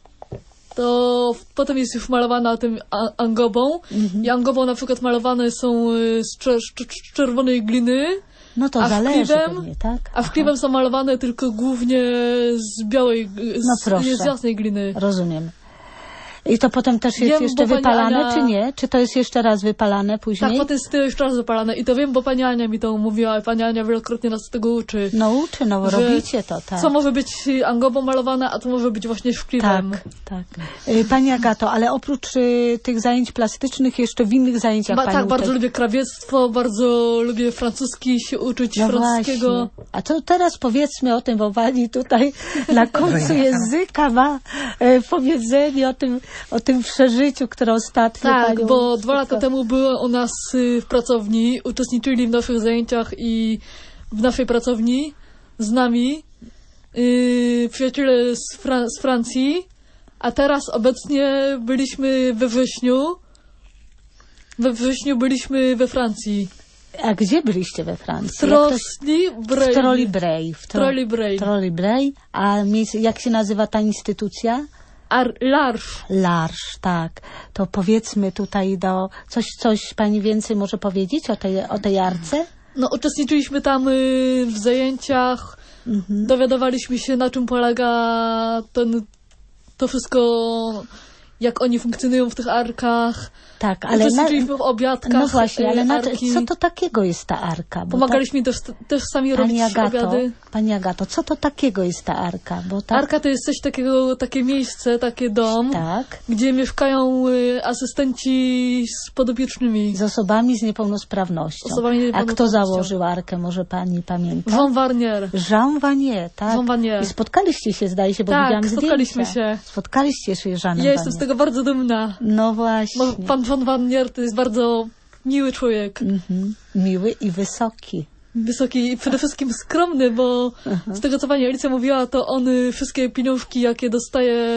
to potem jest już malowana tym angobą. I angobą na przykład malowane są z czerwonej gliny. No to zależy pewnie, tak? A szkliwem są malowane tylko głównie z białej, z jasnej gliny. Rozumiem. I to potem też jest jeszcze wypalane, czy nie? Czy to jest jeszcze raz wypalane później? Tak, potem jest to jeszcze raz wypalane. I to wiem, bo pani Ania mi to mówiła. Pani Ania wielokrotnie nas tego uczy. No uczy, no robicie to, tak. Co może być angobą malowane, a co może być właśnie szkliwem. Tak. Pani Agato, ale oprócz tych zajęć plastycznych jeszcze w innych zajęciach pani tak, bardzo lubię krawiectwo, bardzo lubię francuski, się uczyć francuskiego. Właśnie. A to teraz powiedzmy o tym, bo pani tutaj na końcu języka ma powiedzenie o tym przeżyciu, które ostatnio panią... bo 2 lata temu były u nas w pracowni, uczestniczyli w naszych zajęciach i w naszej pracowni z nami przyjaciele z Francji, a teraz obecnie byliśmy we wrześniu. We wrześniu byliśmy we Francji. A gdzie byliście we Francji? W Trolli-Bray. A jak się nazywa ta instytucja? L'Arche, tak. To powiedzmy tutaj coś pani więcej może powiedzieć o tej arce? No, uczestniczyliśmy tam w zajęciach, dowiadywaliśmy się, na czym polega to wszystko, jak oni funkcjonują w tych arkach. Tak, ale uczestniczyliśmy w obiadkach. No właśnie, ale co to takiego jest ta arka? Pomagaliśmy też sami robić obiady. Pani Agato, co to takiego jest ta arka? Arka to jest coś takiego, takie miejsce, taki dom, gdzie mieszkają asystenci z podopiecznymi. Z osobami z niepełnosprawnością. A kto założył arkę, może pani pamięta? Jean Vanier, tak? Jean Vanier. I spotkaliście się, zdaje się, bo widziałam zdjęcia. spotkaliśmy się. Spotkaliście się z Jeanem Vanier. Ja jestem z tego bardzo dumna. No właśnie. Bo pan Jean Vanier to jest bardzo miły człowiek. Miły i wysoki. Wysoki i przede wszystkim skromny, bo z tego, co pani Alicja mówiła, to on wszystkie pieniążki, jakie dostaje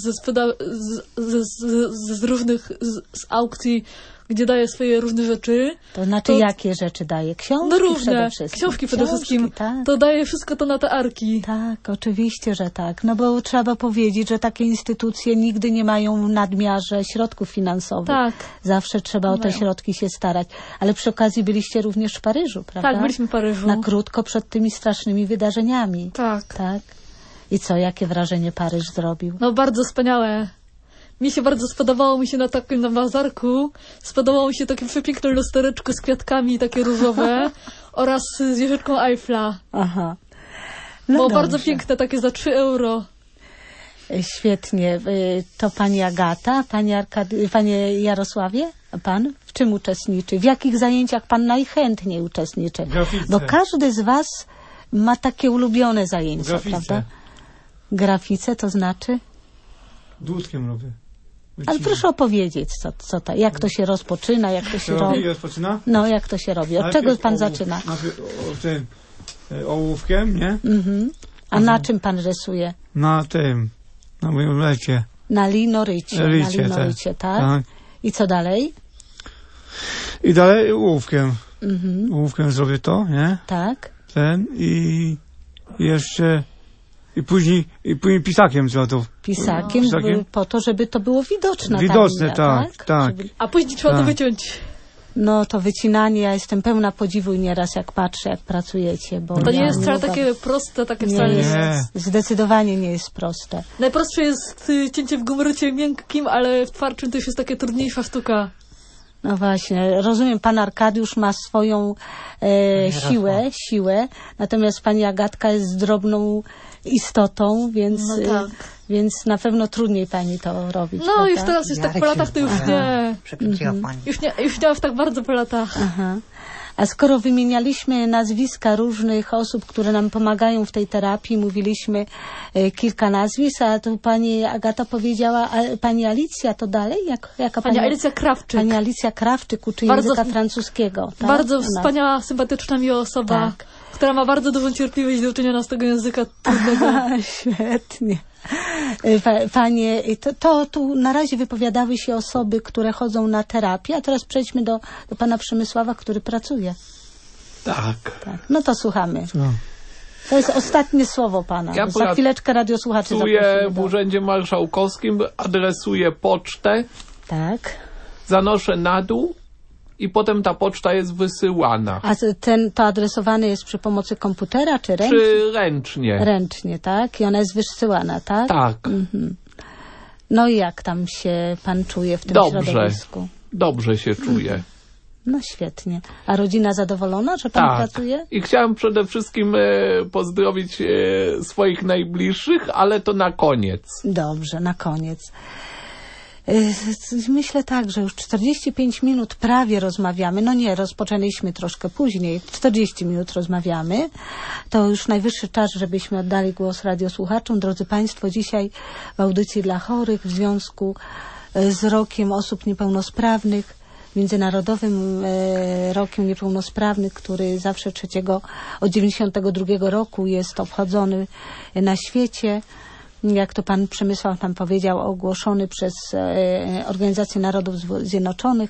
z różnych aukcji, gdzie daje swoje różne rzeczy. To znaczy jakie rzeczy daje? Książki? No różne. Książki przede wszystkim. Tak. To daje wszystko to na te arki. Tak, oczywiście, że tak. No bo trzeba powiedzieć, że takie instytucje nigdy nie mają w nadmiarze środków finansowych. Tak. Zawsze trzeba o te środki się starać. Ale przy okazji byliście również w Paryżu, prawda? Tak, byliśmy w Paryżu. Na krótko przed tymi strasznymi wydarzeniami. Tak. I co, jakie wrażenie Paryż zrobił? No bardzo wspaniałe. Mi się bardzo spodobało na takim bazarku. Spodobało mi się takie przepiękne lustereczko z kwiatkami, takie różowe oraz z wieżyczką Eiffla. Aha. No było bardzo piękne, takie za 3 euro. Świetnie. To pani Agata, panie Jarosławie? A pan w czym uczestniczy? W jakich zajęciach pan najchętniej uczestniczy? Grafice. Bo każdy z was ma takie ulubione zajęcia, prawda? Grafice to znaczy? Dłutkiem robię. Ale proszę opowiedzieć, jak to się rozpoczyna, jak to się robi. No, jak to się robi. Od czego pan zaczyna? Tym ołówkiem, nie? A na czym pan rysuje? Na moim lecie. Na linorycie. Tak? I co dalej? I dalej ołówkiem. Ołówkiem zrobię to, nie? Tak. I jeszcze... I później pisakiem trzeba to... Pisakiem po to, żeby to było widoczne. Widoczne, tak. A później trzeba to wyciąć. No to wycinanie, ja jestem pełna podziwu nieraz jak patrzę, jak pracujecie. Bo to nie jest wcale takie proste, takie wcale nie. Zdecydowanie nie jest proste. Najprostsze jest cięcie w gumrycie miękkim, ale w twardszym to już jest taka trudniejsza sztuka. No właśnie, rozumiem, pan Arkadiusz ma swoją siłę, natomiast pani Agatka jest drobną istotą, więc, więc na pewno trudniej pani to robić. No prawda? Już teraz jest tak po latach, to już nie. Już nie tak bardzo po latach. Aha. A skoro wymienialiśmy nazwiska różnych osób, które nam pomagają w tej terapii, mówiliśmy kilka nazwisk, a tu pani Agata powiedziała, a pani Alicja to dalej? Jaka pani Alicja Krawczyk. Pani Alicja Krawczyk uczy języka francuskiego. Tak? Bardzo wspaniała, sympatyczna, miła osoba, która ma bardzo dużą cierpliwość do uczenia nas tego języka trudnego. Świetnie. Panie, to tu na razie wypowiadały się osoby, które chodzą na terapię, a teraz przejdźmy do pana Przemysława, który pracuje. Tak. No to słuchamy. To jest ostatnie słowo pana. Ja za chwileczkę radiosłuchaczy pracuję w Urzędzie Marszałkowskim, adresuję pocztę. Tak. Zanoszę na dół. I potem ta poczta jest wysyłana. A to adresowane jest przy pomocy komputera, czy ręcznie? Czy ręcznie. Ręcznie, tak? I ona jest wysyłana, tak? Tak. No i jak tam się pan czuje w tym środowisku? Dobrze się czuję. No świetnie. A rodzina zadowolona, że pan pracuje? I chciałem przede wszystkim pozdrowić swoich najbliższych, ale to na koniec. Dobrze, na koniec. Myślę tak, że już 45 minut prawie rozmawiamy. No nie, rozpoczęliśmy troszkę później. 40 minut rozmawiamy. To już najwyższy czas, żebyśmy oddali głos radiosłuchaczom. Drodzy Państwo, dzisiaj w audycji dla chorych w związku z Rokiem Osób Niepełnosprawnych, Międzynarodowym Rokiem Niepełnosprawnych, który zawsze od 92 roku jest obchodzony na świecie. Jak to pan Przemysław nam powiedział, ogłoszony przez Organizację Narodów Zjednoczonych.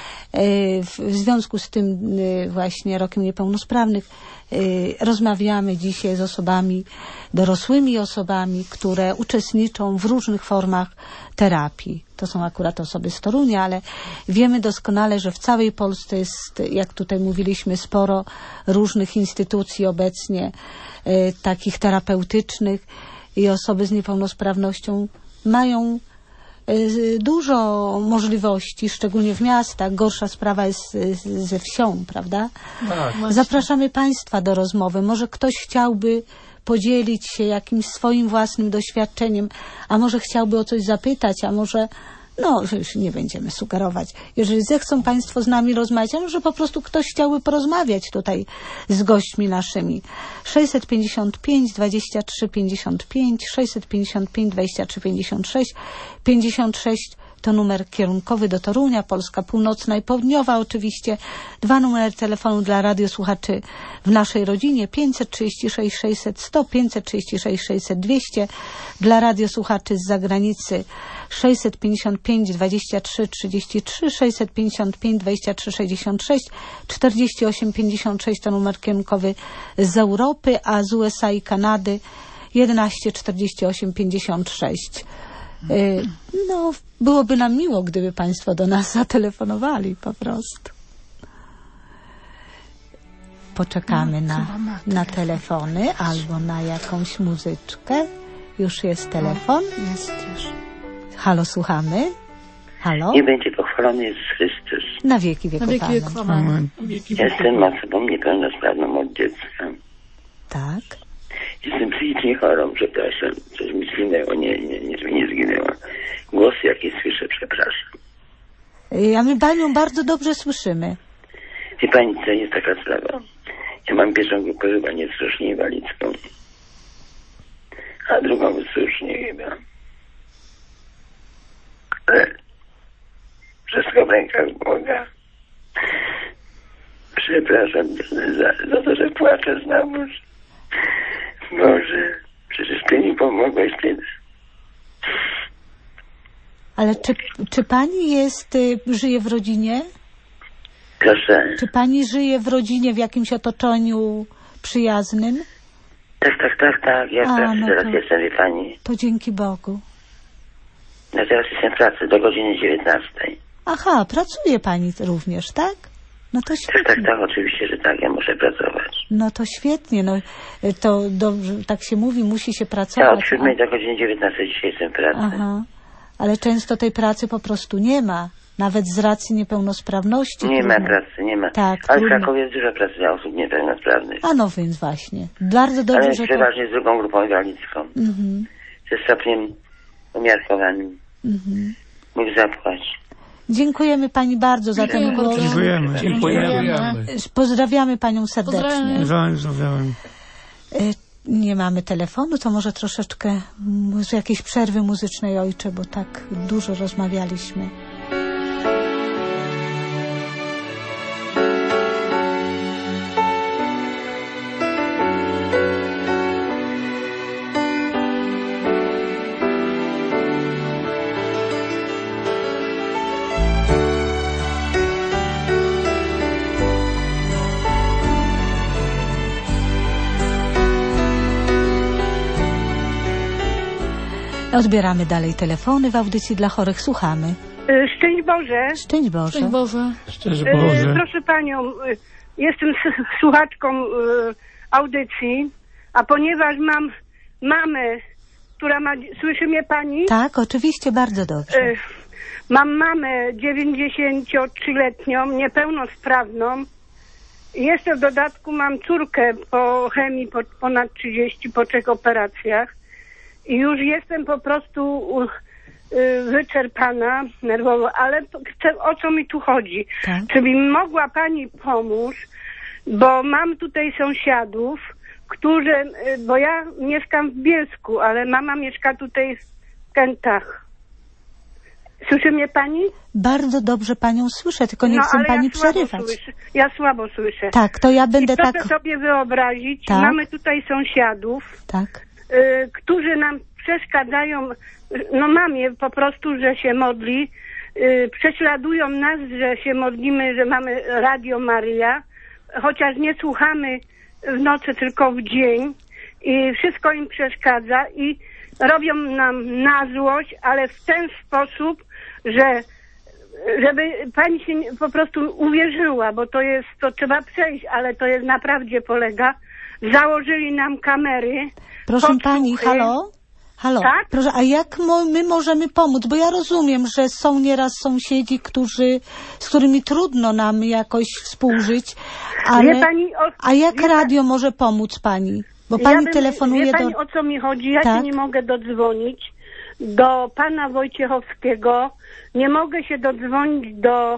W związku z tym właśnie Rokiem Niepełnosprawnych rozmawiamy dzisiaj z dorosłymi osobami, które uczestniczą w różnych formach terapii. To są akurat osoby z Torunia, ale wiemy doskonale, że w całej Polsce jest, jak tutaj mówiliśmy, sporo różnych instytucji obecnie, takich terapeutycznych, i osoby z niepełnosprawnością mają dużo możliwości, szczególnie w miastach. Gorsza sprawa jest ze wsią, prawda? Tak. Zapraszamy Państwa do rozmowy. Może ktoś chciałby podzielić się jakimś swoim własnym doświadczeniem, a może chciałby o coś zapytać, a może... No, już nie będziemy sugerować. Jeżeli zechcą Państwo z nami rozmawiać, a może po prostu ktoś chciałby porozmawiać tutaj z gośćmi naszymi. 655 23 55, 655 23 56, 56 to numer kierunkowy do Torunia, Polska Północna i Południowa oczywiście. 2 numery telefonu dla radiosłuchaczy w naszej rodzinie, 536 600 100, 536 600 200. Dla radiosłuchaczy z zagranicy 655 23 33, 655 23 66, 48 56 to numer kierunkowy z Europy, a z USA i Kanady 11 48 56. No, byłoby nam miło, gdyby Państwo do nas zatelefonowali po prostu. Poczekamy na telefony albo na jakąś muzyczkę. Już jest telefon. Jest już. Halo, słuchamy. Halo? Nie będzie pochwalony Jezus Chrystus. Na wieki wieków. Amen. Jestem osobą niepełnosprawną od dziecka. Tak. Jestem psychicznie chorą, przepraszam. Coś mi zginęło, nie zginęło. Głos jaki słyszę, przepraszam. A my Panią bardzo dobrze słyszymy. Wie Pani co, jest taka sprawa. Ja mam pierwszą grupę chyba niezwłocznie inwalidzką. A drugą wysłusznie chyba. Ale wszystko w rękach Boga. Przepraszam za to, że płaczę znowu. Boże, przecież Ty mi pomogłeś tyle. Ale czy Pani żyje w rodzinie? Proszę? Czy Pani żyje w rodzinie, w jakimś otoczeniu przyjaznym? Tak. Ja w pracy teraz jestem, wie Pani. To dzięki Bogu. Ja teraz jestem w pracy do godziny 19. Aha, pracuje Pani również, tak? No to świetnie. Tak, oczywiście, że tak, ja muszę pracować. No to świetnie, no to dobrze, tak się mówi, musi się pracować. Ja od 7 do godziny 19 dzisiaj jestem w pracy. Aha, ale często tej pracy po prostu nie ma. Nawet z racji niepełnosprawności. Nie ma pracy, nie ma. Tak, ale w Krakowie jest dużo pracy dla osób niepełnosprawnych. A no więc właśnie. Bardzo dobrze, ale że przeważnie z drugą grupą inwalidzką. Ze stopniem umiarkowanym. Mógł zapłać. Dziękujemy pani bardzo za ten głos. Dziękujemy. Pozdrawiamy panią serdecznie. Pozdrawiam. Nie mamy telefonu, to może troszeczkę z jakiejś przerwy muzycznej, ojcze, bo tak dużo rozmawialiśmy. Odbieramy dalej telefony w audycji dla chorych. Słuchamy. Szczęść Boże. Szczęść Boże. Szczęść Boże. Szczęść Boże. Proszę panią, jestem słuchaczką audycji, a ponieważ mam mamę, która ma... Słyszy mnie pani? Tak, oczywiście, bardzo dobrze. Mam mamę 93-letnią, niepełnosprawną. Jeszcze w dodatku mam córkę po chemii ponad 30, po 3 operacjach. I już jestem po prostu wyczerpana nerwowo, ale o co mi tu chodzi? Tak. Czy mi mogła pani pomóc, bo mam tutaj sąsiadów, którzy, bo ja mieszkam w Bielsku, ale mama mieszka tutaj w Kętach. Słyszy mnie pani? Bardzo dobrze panią słyszę, tylko nie chcę pani przerywać. Ja słabo słyszę. Tak, to ja będę tak... Proszę sobie wyobrazić, tak? Mamy tutaj sąsiadów, tak? Którzy nam przeszkadzają, no mamie po prostu, że się modli, prześladują nas, że się modlimy, że mamy Radio Maryja, chociaż nie słuchamy w nocy, tylko w dzień i wszystko im przeszkadza i robią nam na złość, ale w ten sposób, że żeby pani się po prostu uwierzyła, bo to trzeba przejść, ale to jest naprawdę polega. Założyli nam kamery. Proszę pani, halo? Halo, tak? Proszę, a jak my możemy pomóc? Bo ja rozumiem, że są nieraz sąsiedzi, z którymi trudno nam jakoś współżyć, ale... Wie pani, a jak radio może pomóc pani? Bo pani telefonuje wie pani, o co mi chodzi? Ja tak? się nie mogę dodzwonić do pana Wojciechowskiego. Nie mogę się dodzwonić do...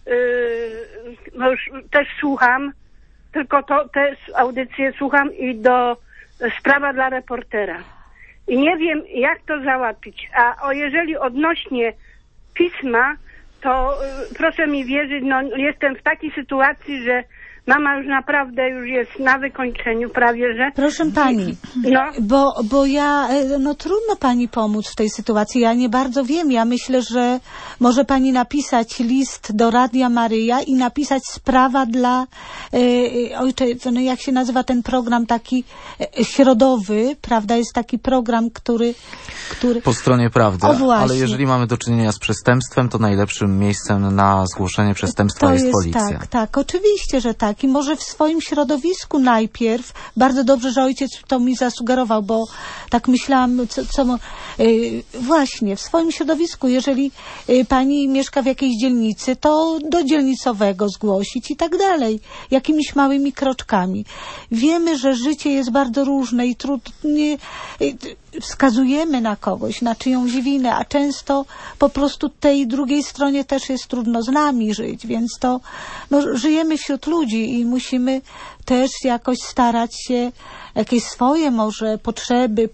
no już też słucham, tylko te audycje słucham i do Sprawa dla reportera. I nie wiem, jak to załatwić. A jeżeli odnośnie pisma, to proszę mi wierzyć, no jestem w takiej sytuacji, że mama już naprawdę jest na wykończeniu prawie, że... Proszę pani, bo ja, no trudno pani pomóc w tej sytuacji. Ja nie bardzo wiem. Ja myślę, że może pani napisać list do Radia Maryja i napisać sprawa dla, ojcze, no jak się nazywa ten program taki środowy, prawda? Jest taki program, który... Po stronie prawdy, ale jeżeli mamy do czynienia z przestępstwem, to najlepszym miejscem na zgłoszenie przestępstwa jest policja. Tak, oczywiście, że tak. I może w swoim środowisku najpierw, bardzo dobrze, że ojciec to mi zasugerował, bo tak myślałam, właśnie, w swoim środowisku, jeżeli pani mieszka w jakiejś dzielnicy, to do dzielnicowego zgłosić i tak dalej, jakimiś małymi kroczkami. Wiemy, że życie jest bardzo różne i trudnie wskazujemy na kogoś, na czyjąś winę, a często po prostu tej drugiej stronie też jest trudno z nami żyć, więc to żyjemy wśród ludzi i musimy też jakoś starać się jakieś swoje może potrzeby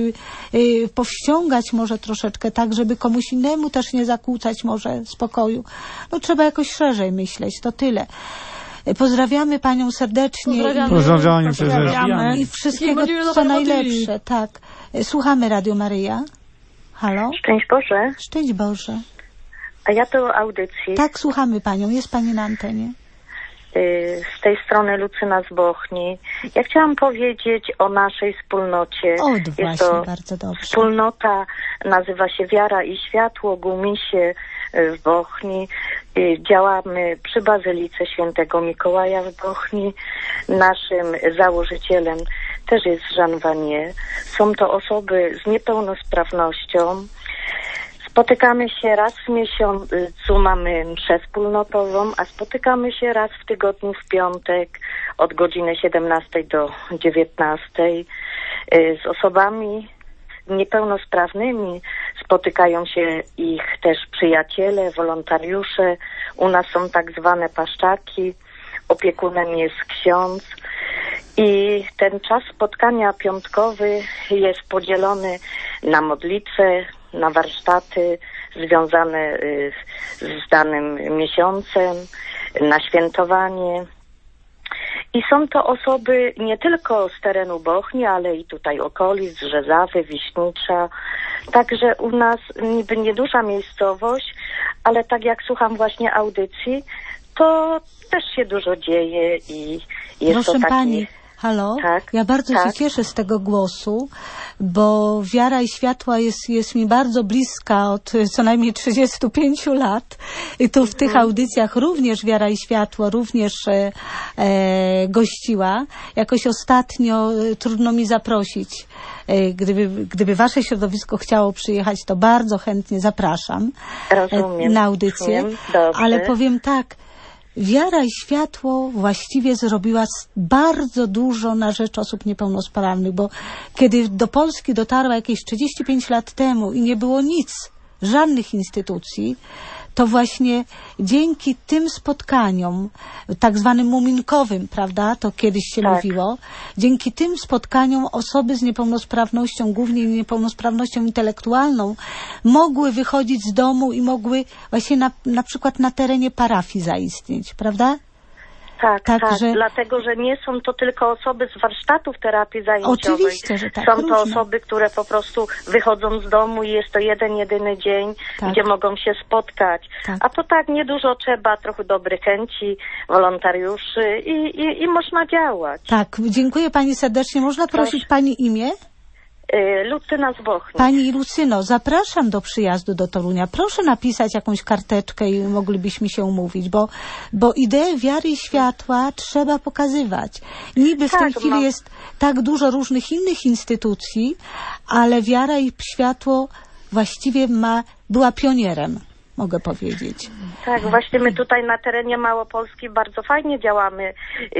powściągać może troszeczkę tak, żeby komuś innemu też nie zakłócać może spokoju. No trzeba jakoś szerzej myśleć, to tyle. Pozdrawiamy panią serdecznie. Pozdrawiamy. I wszystkiego co najlepsze. Tak. Słuchamy Radio Maryja. Halo? Szczęść Boże. Szczęść Boże. A ja do audycji. Tak, słuchamy panią. Jest pani na antenie. Z tej strony Lucyna z Bochni. Ja chciałam powiedzieć o naszej wspólnocie. Jest to bardzo dobrze. Wspólnota nazywa się Wiara i Światło, Gumisie w Bochni. Działamy przy Bazylice Świętego Mikołaja w Bochni. Naszym założycielem też jest Jean Vanier. Są to osoby z niepełnosprawnością. Spotykamy się raz w miesiącu, mamy mszę wspólnotową, a spotykamy się raz w tygodniu w piątek od godziny 17 do 19 z osobami niepełnosprawnymi. Spotykają się ich też przyjaciele, wolontariusze. U nas są tak zwane paszczaki. Opiekunem jest ksiądz. I ten czas spotkania piątkowy jest podzielony na modlitwę, na warsztaty związane z danym miesiącem, na świętowanie. I są to osoby nie tylko z terenu Bochni, ale i tutaj okolic, Rzezawy, Wiśnicza. Także u nas niby nieduża miejscowość, ale tak jak słucham właśnie audycji, to też się dużo dzieje i jest Proszę to taki... pani, halo? Tak, ja bardzo się cieszę z tego głosu, bo wiara i światła jest mi bardzo bliska od co najmniej 35 lat. I tu w tych audycjach również wiara i światło również gościła. Jakoś ostatnio trudno mi zaprosić. Gdyby wasze środowisko chciało przyjechać, to bardzo chętnie zapraszam. Rozumiem. Na audycję. Ale powiem tak, wiara i światło właściwie zrobiła bardzo dużo na rzecz osób niepełnosprawnych, bo kiedy do Polski dotarła jakieś 35 lat temu i nie było nic, żadnych instytucji, to właśnie dzięki tym spotkaniom, tak zwanym muminkowym, prawda, to kiedyś się mówiło, dzięki tym spotkaniom osoby z niepełnosprawnością, głównie niepełnosprawnością intelektualną, mogły wychodzić z domu i mogły właśnie na przykład na terenie parafii zaistnieć, prawda? Tak. Dlatego, że nie są to tylko osoby z warsztatów terapii zajęciowej. Oczywiście, że tak. Są to osoby, które po prostu wychodzą z domu i jest to jedyny dzień, gdzie mogą się spotkać. A to tak niedużo trzeba, trochę dobrych chęci, wolontariuszy i można działać. Tak, dziękuję pani serdecznie. Można prosić pani imię? Lucyna z Bochni. Pani Lucyno, zapraszam do przyjazdu do Torunia. Proszę napisać jakąś karteczkę i moglibyśmy się umówić, bo ideę wiary i światła trzeba pokazywać. Niby w tej chwili jest tak dużo różnych innych instytucji, ale wiara i światło właściwie była pionierem, mogę powiedzieć. Tak, właśnie my tutaj na terenie Małopolski bardzo fajnie działamy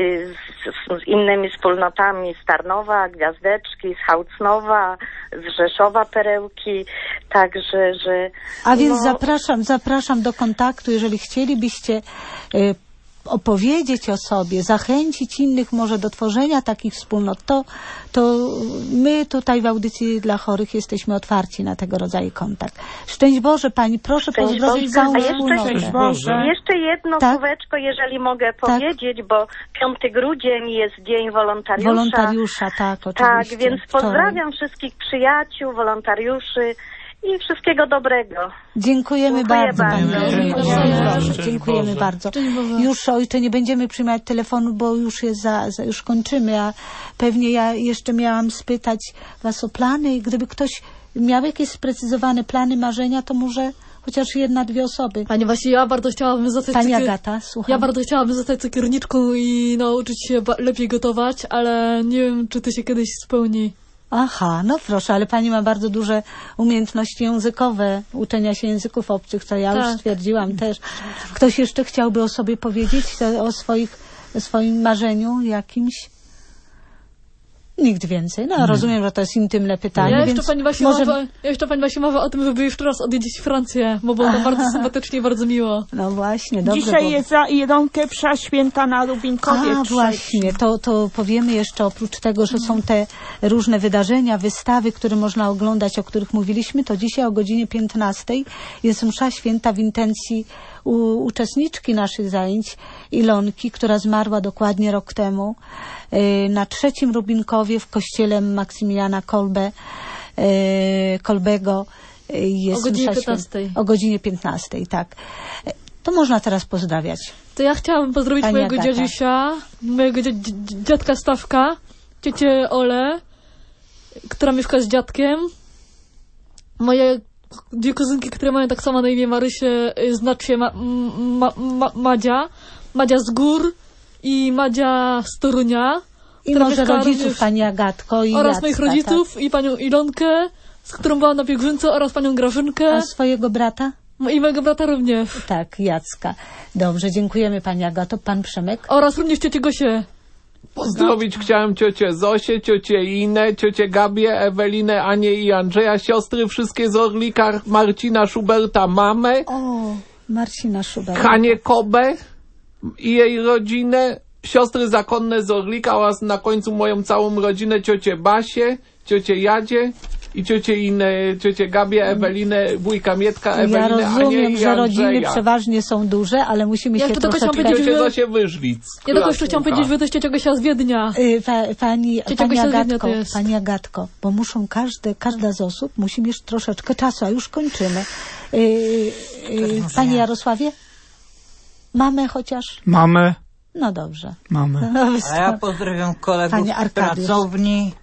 z innymi wspólnotami z Tarnowa, Gwiazdeczki, z Hałcnowa, z Rzeszowa, Perełki, także, że... A więc zapraszam do kontaktu, jeżeli chcielibyście opowiedzieć o sobie, zachęcić innych może do tworzenia takich wspólnot, to my tutaj w audycji dla chorych jesteśmy otwarci na tego rodzaju kontakt. Szczęść Boże pani, proszę pozdrowić całą wspólnotę. Jeszcze jedno słóweczko, jeżeli mogę powiedzieć, bo 5 grudzień jest Dzień Wolontariusza. Wolontariusza, tak, oczywiście. Tak, więc pozdrawiam wszystkich przyjaciół, wolontariuszy i wszystkiego dobrego. Dziękujemy bardzo pani. Dziękujemy bardzo. Już, ojcze, nie będziemy przyjmować telefonu, bo już jest już kończymy, a pewnie ja jeszcze miałam spytać was o plany i gdyby ktoś miał jakieś sprecyzowane plany, marzenia, to może chociaż 1-2 osoby. Pani, właśnie ja bardzo chciałabym zostać... Pani Agata, słucham. Ja bardzo chciałabym zostać cukierniczką i nauczyć się lepiej gotować, ale nie wiem, czy to się kiedyś spełni. Aha, no proszę, ale pani ma bardzo duże umiejętności językowe, uczenia się języków obcych, co ja już stwierdziłam też. Ktoś jeszcze chciałby o sobie powiedzieć, o swoim marzeniu jakimś? Nikt więcej. No, rozumiem, że to jest intymne pytanie. Ja jeszcze pani właśnie mowa o tym, żeby jeszcze raz odwiedzić Francję, bo było tam bardzo sympatycznie, bardzo miło. No właśnie, dobrze. Dzisiaj jest za Ilonkę Psza Święta na Lubinkowie. Właśnie, to powiemy jeszcze oprócz tego, że są te różne wydarzenia, wystawy, które można oglądać, o których mówiliśmy, to dzisiaj o godzinie 15 jest msza święta w intencji uczestniczki naszych zajęć, Ilonki, która zmarła dokładnie rok temu na 3. Rubinkowie w kościele Maksymiliana Kolbego. Jest o godzinie 15. O godzinie 15, tak. To można teraz pozdrawiać. To ja chciałabym pozdrowić mojego dziadusia, mojego dziadka Stawka, ciocię Olę, która mieszka z dziadkiem, moje 2 kuzynki, które mają tak samo na imię Marysię, znaczy Madzia z Gór i Madzia z Torunia. I może rodziców pani Agatko i oraz moich rodziców i panią Ilonkę, z którą byłam na pielgrzymce, oraz panią Grażynkę. A swojego brata? I mojego brata również. Tak, Jacka. Dobrze, dziękujemy pani Agato. Pan Przemek? Oraz również ciocię Gosię. Pozdrowić chciałem ciocię Zosię, ciocię Inę, ciocię Gabię, Ewelinę, Anię i Andrzeja, siostry wszystkie z Orlika, Marcina Szuberta, mamę. O, Marcina Szuberta. Hanię Kobę i jej rodzinę, siostry zakonne z Orlika oraz na końcu moją całą rodzinę, ciocię Basię, ciocię Jadzie i ciocię Inę, ciocię Gabię, Ewelinę, wujka Mietka, Ewelinę, Anię i Andrzeja. Ja rozumiem, że rodziny przeważnie są duże, ale musimy się troszeczkę... Ciocię Zosię Wyżlic. Ja tylko jeszcze chciałam powiedzieć, że to jest ciocia Gosia z Wiednia. Pani Agatko, bo muszą każda z osób musi mieć troszeczkę czasu, a już kończymy. Panie Jarosławie? Mamy chociaż? Mamy. No dobrze. Mamy. No, a ja pozdrawiam kolegów z pracowni.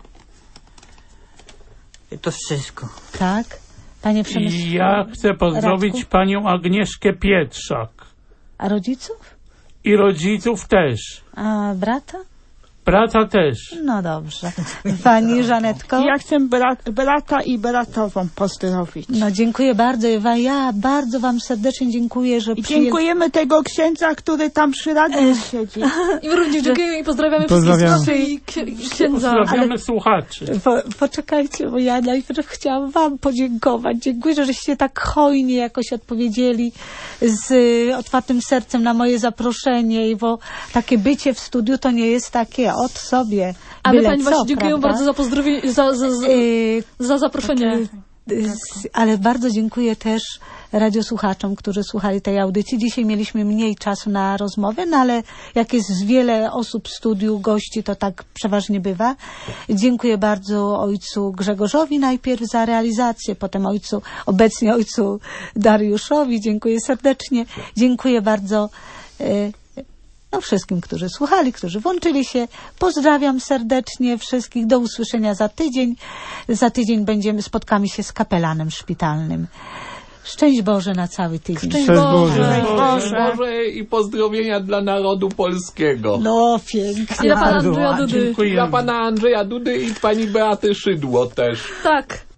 To wszystko. Tak. Panie Przemysł. Ja chcę pozdrowić panią Agnieszkę Pietrzak. A rodziców? I rodziców też. A brata? Brata też. No dobrze. Pani Żanetko? Ja chcę brata i bratową pozdrowić. No dziękuję bardzo, Ewa. Ja bardzo wam serdecznie dziękuję, że dziękujemy tego księdza, który tam przy radiu siedzi. I my również dziękujemy i pozdrawiamy wszystkich księdza. Pozdrawiamy słuchaczy. Poczekajcie, bo ja najpierw chciałam wam podziękować. Dziękuję, żeście tak hojnie jakoś odpowiedzieli z otwartym sercem na moje zaproszenie, bo takie bycie w studiu to nie jest takie od sobie. A my pani właśnie dziękuję bardzo za pozdrowienie, za zaproszenie. Ale bardzo dziękuję też radiosłuchaczom, którzy słuchali tej audycji. Dzisiaj mieliśmy mniej czasu na rozmowę, no ale jak jest wiele osób w studiu, gości, to tak przeważnie bywa. Dziękuję bardzo ojcu Grzegorzowi najpierw za realizację, potem obecnie ojcu Dariuszowi. Dziękuję serdecznie. Dziękuję bardzo wszystkim, którzy słuchali, którzy włączyli się. Pozdrawiam serdecznie wszystkich. Do usłyszenia za tydzień. Za tydzień spotkamy się z kapelanem szpitalnym. Szczęść Boże na cały tydzień. Szczęść Boże. Boże i pozdrowienia dla narodu polskiego. No pięknie. I dla pana Andrzeja Dudy. Dla pana Andrzeja Dudy i pani Beaty Szydło też. Tak.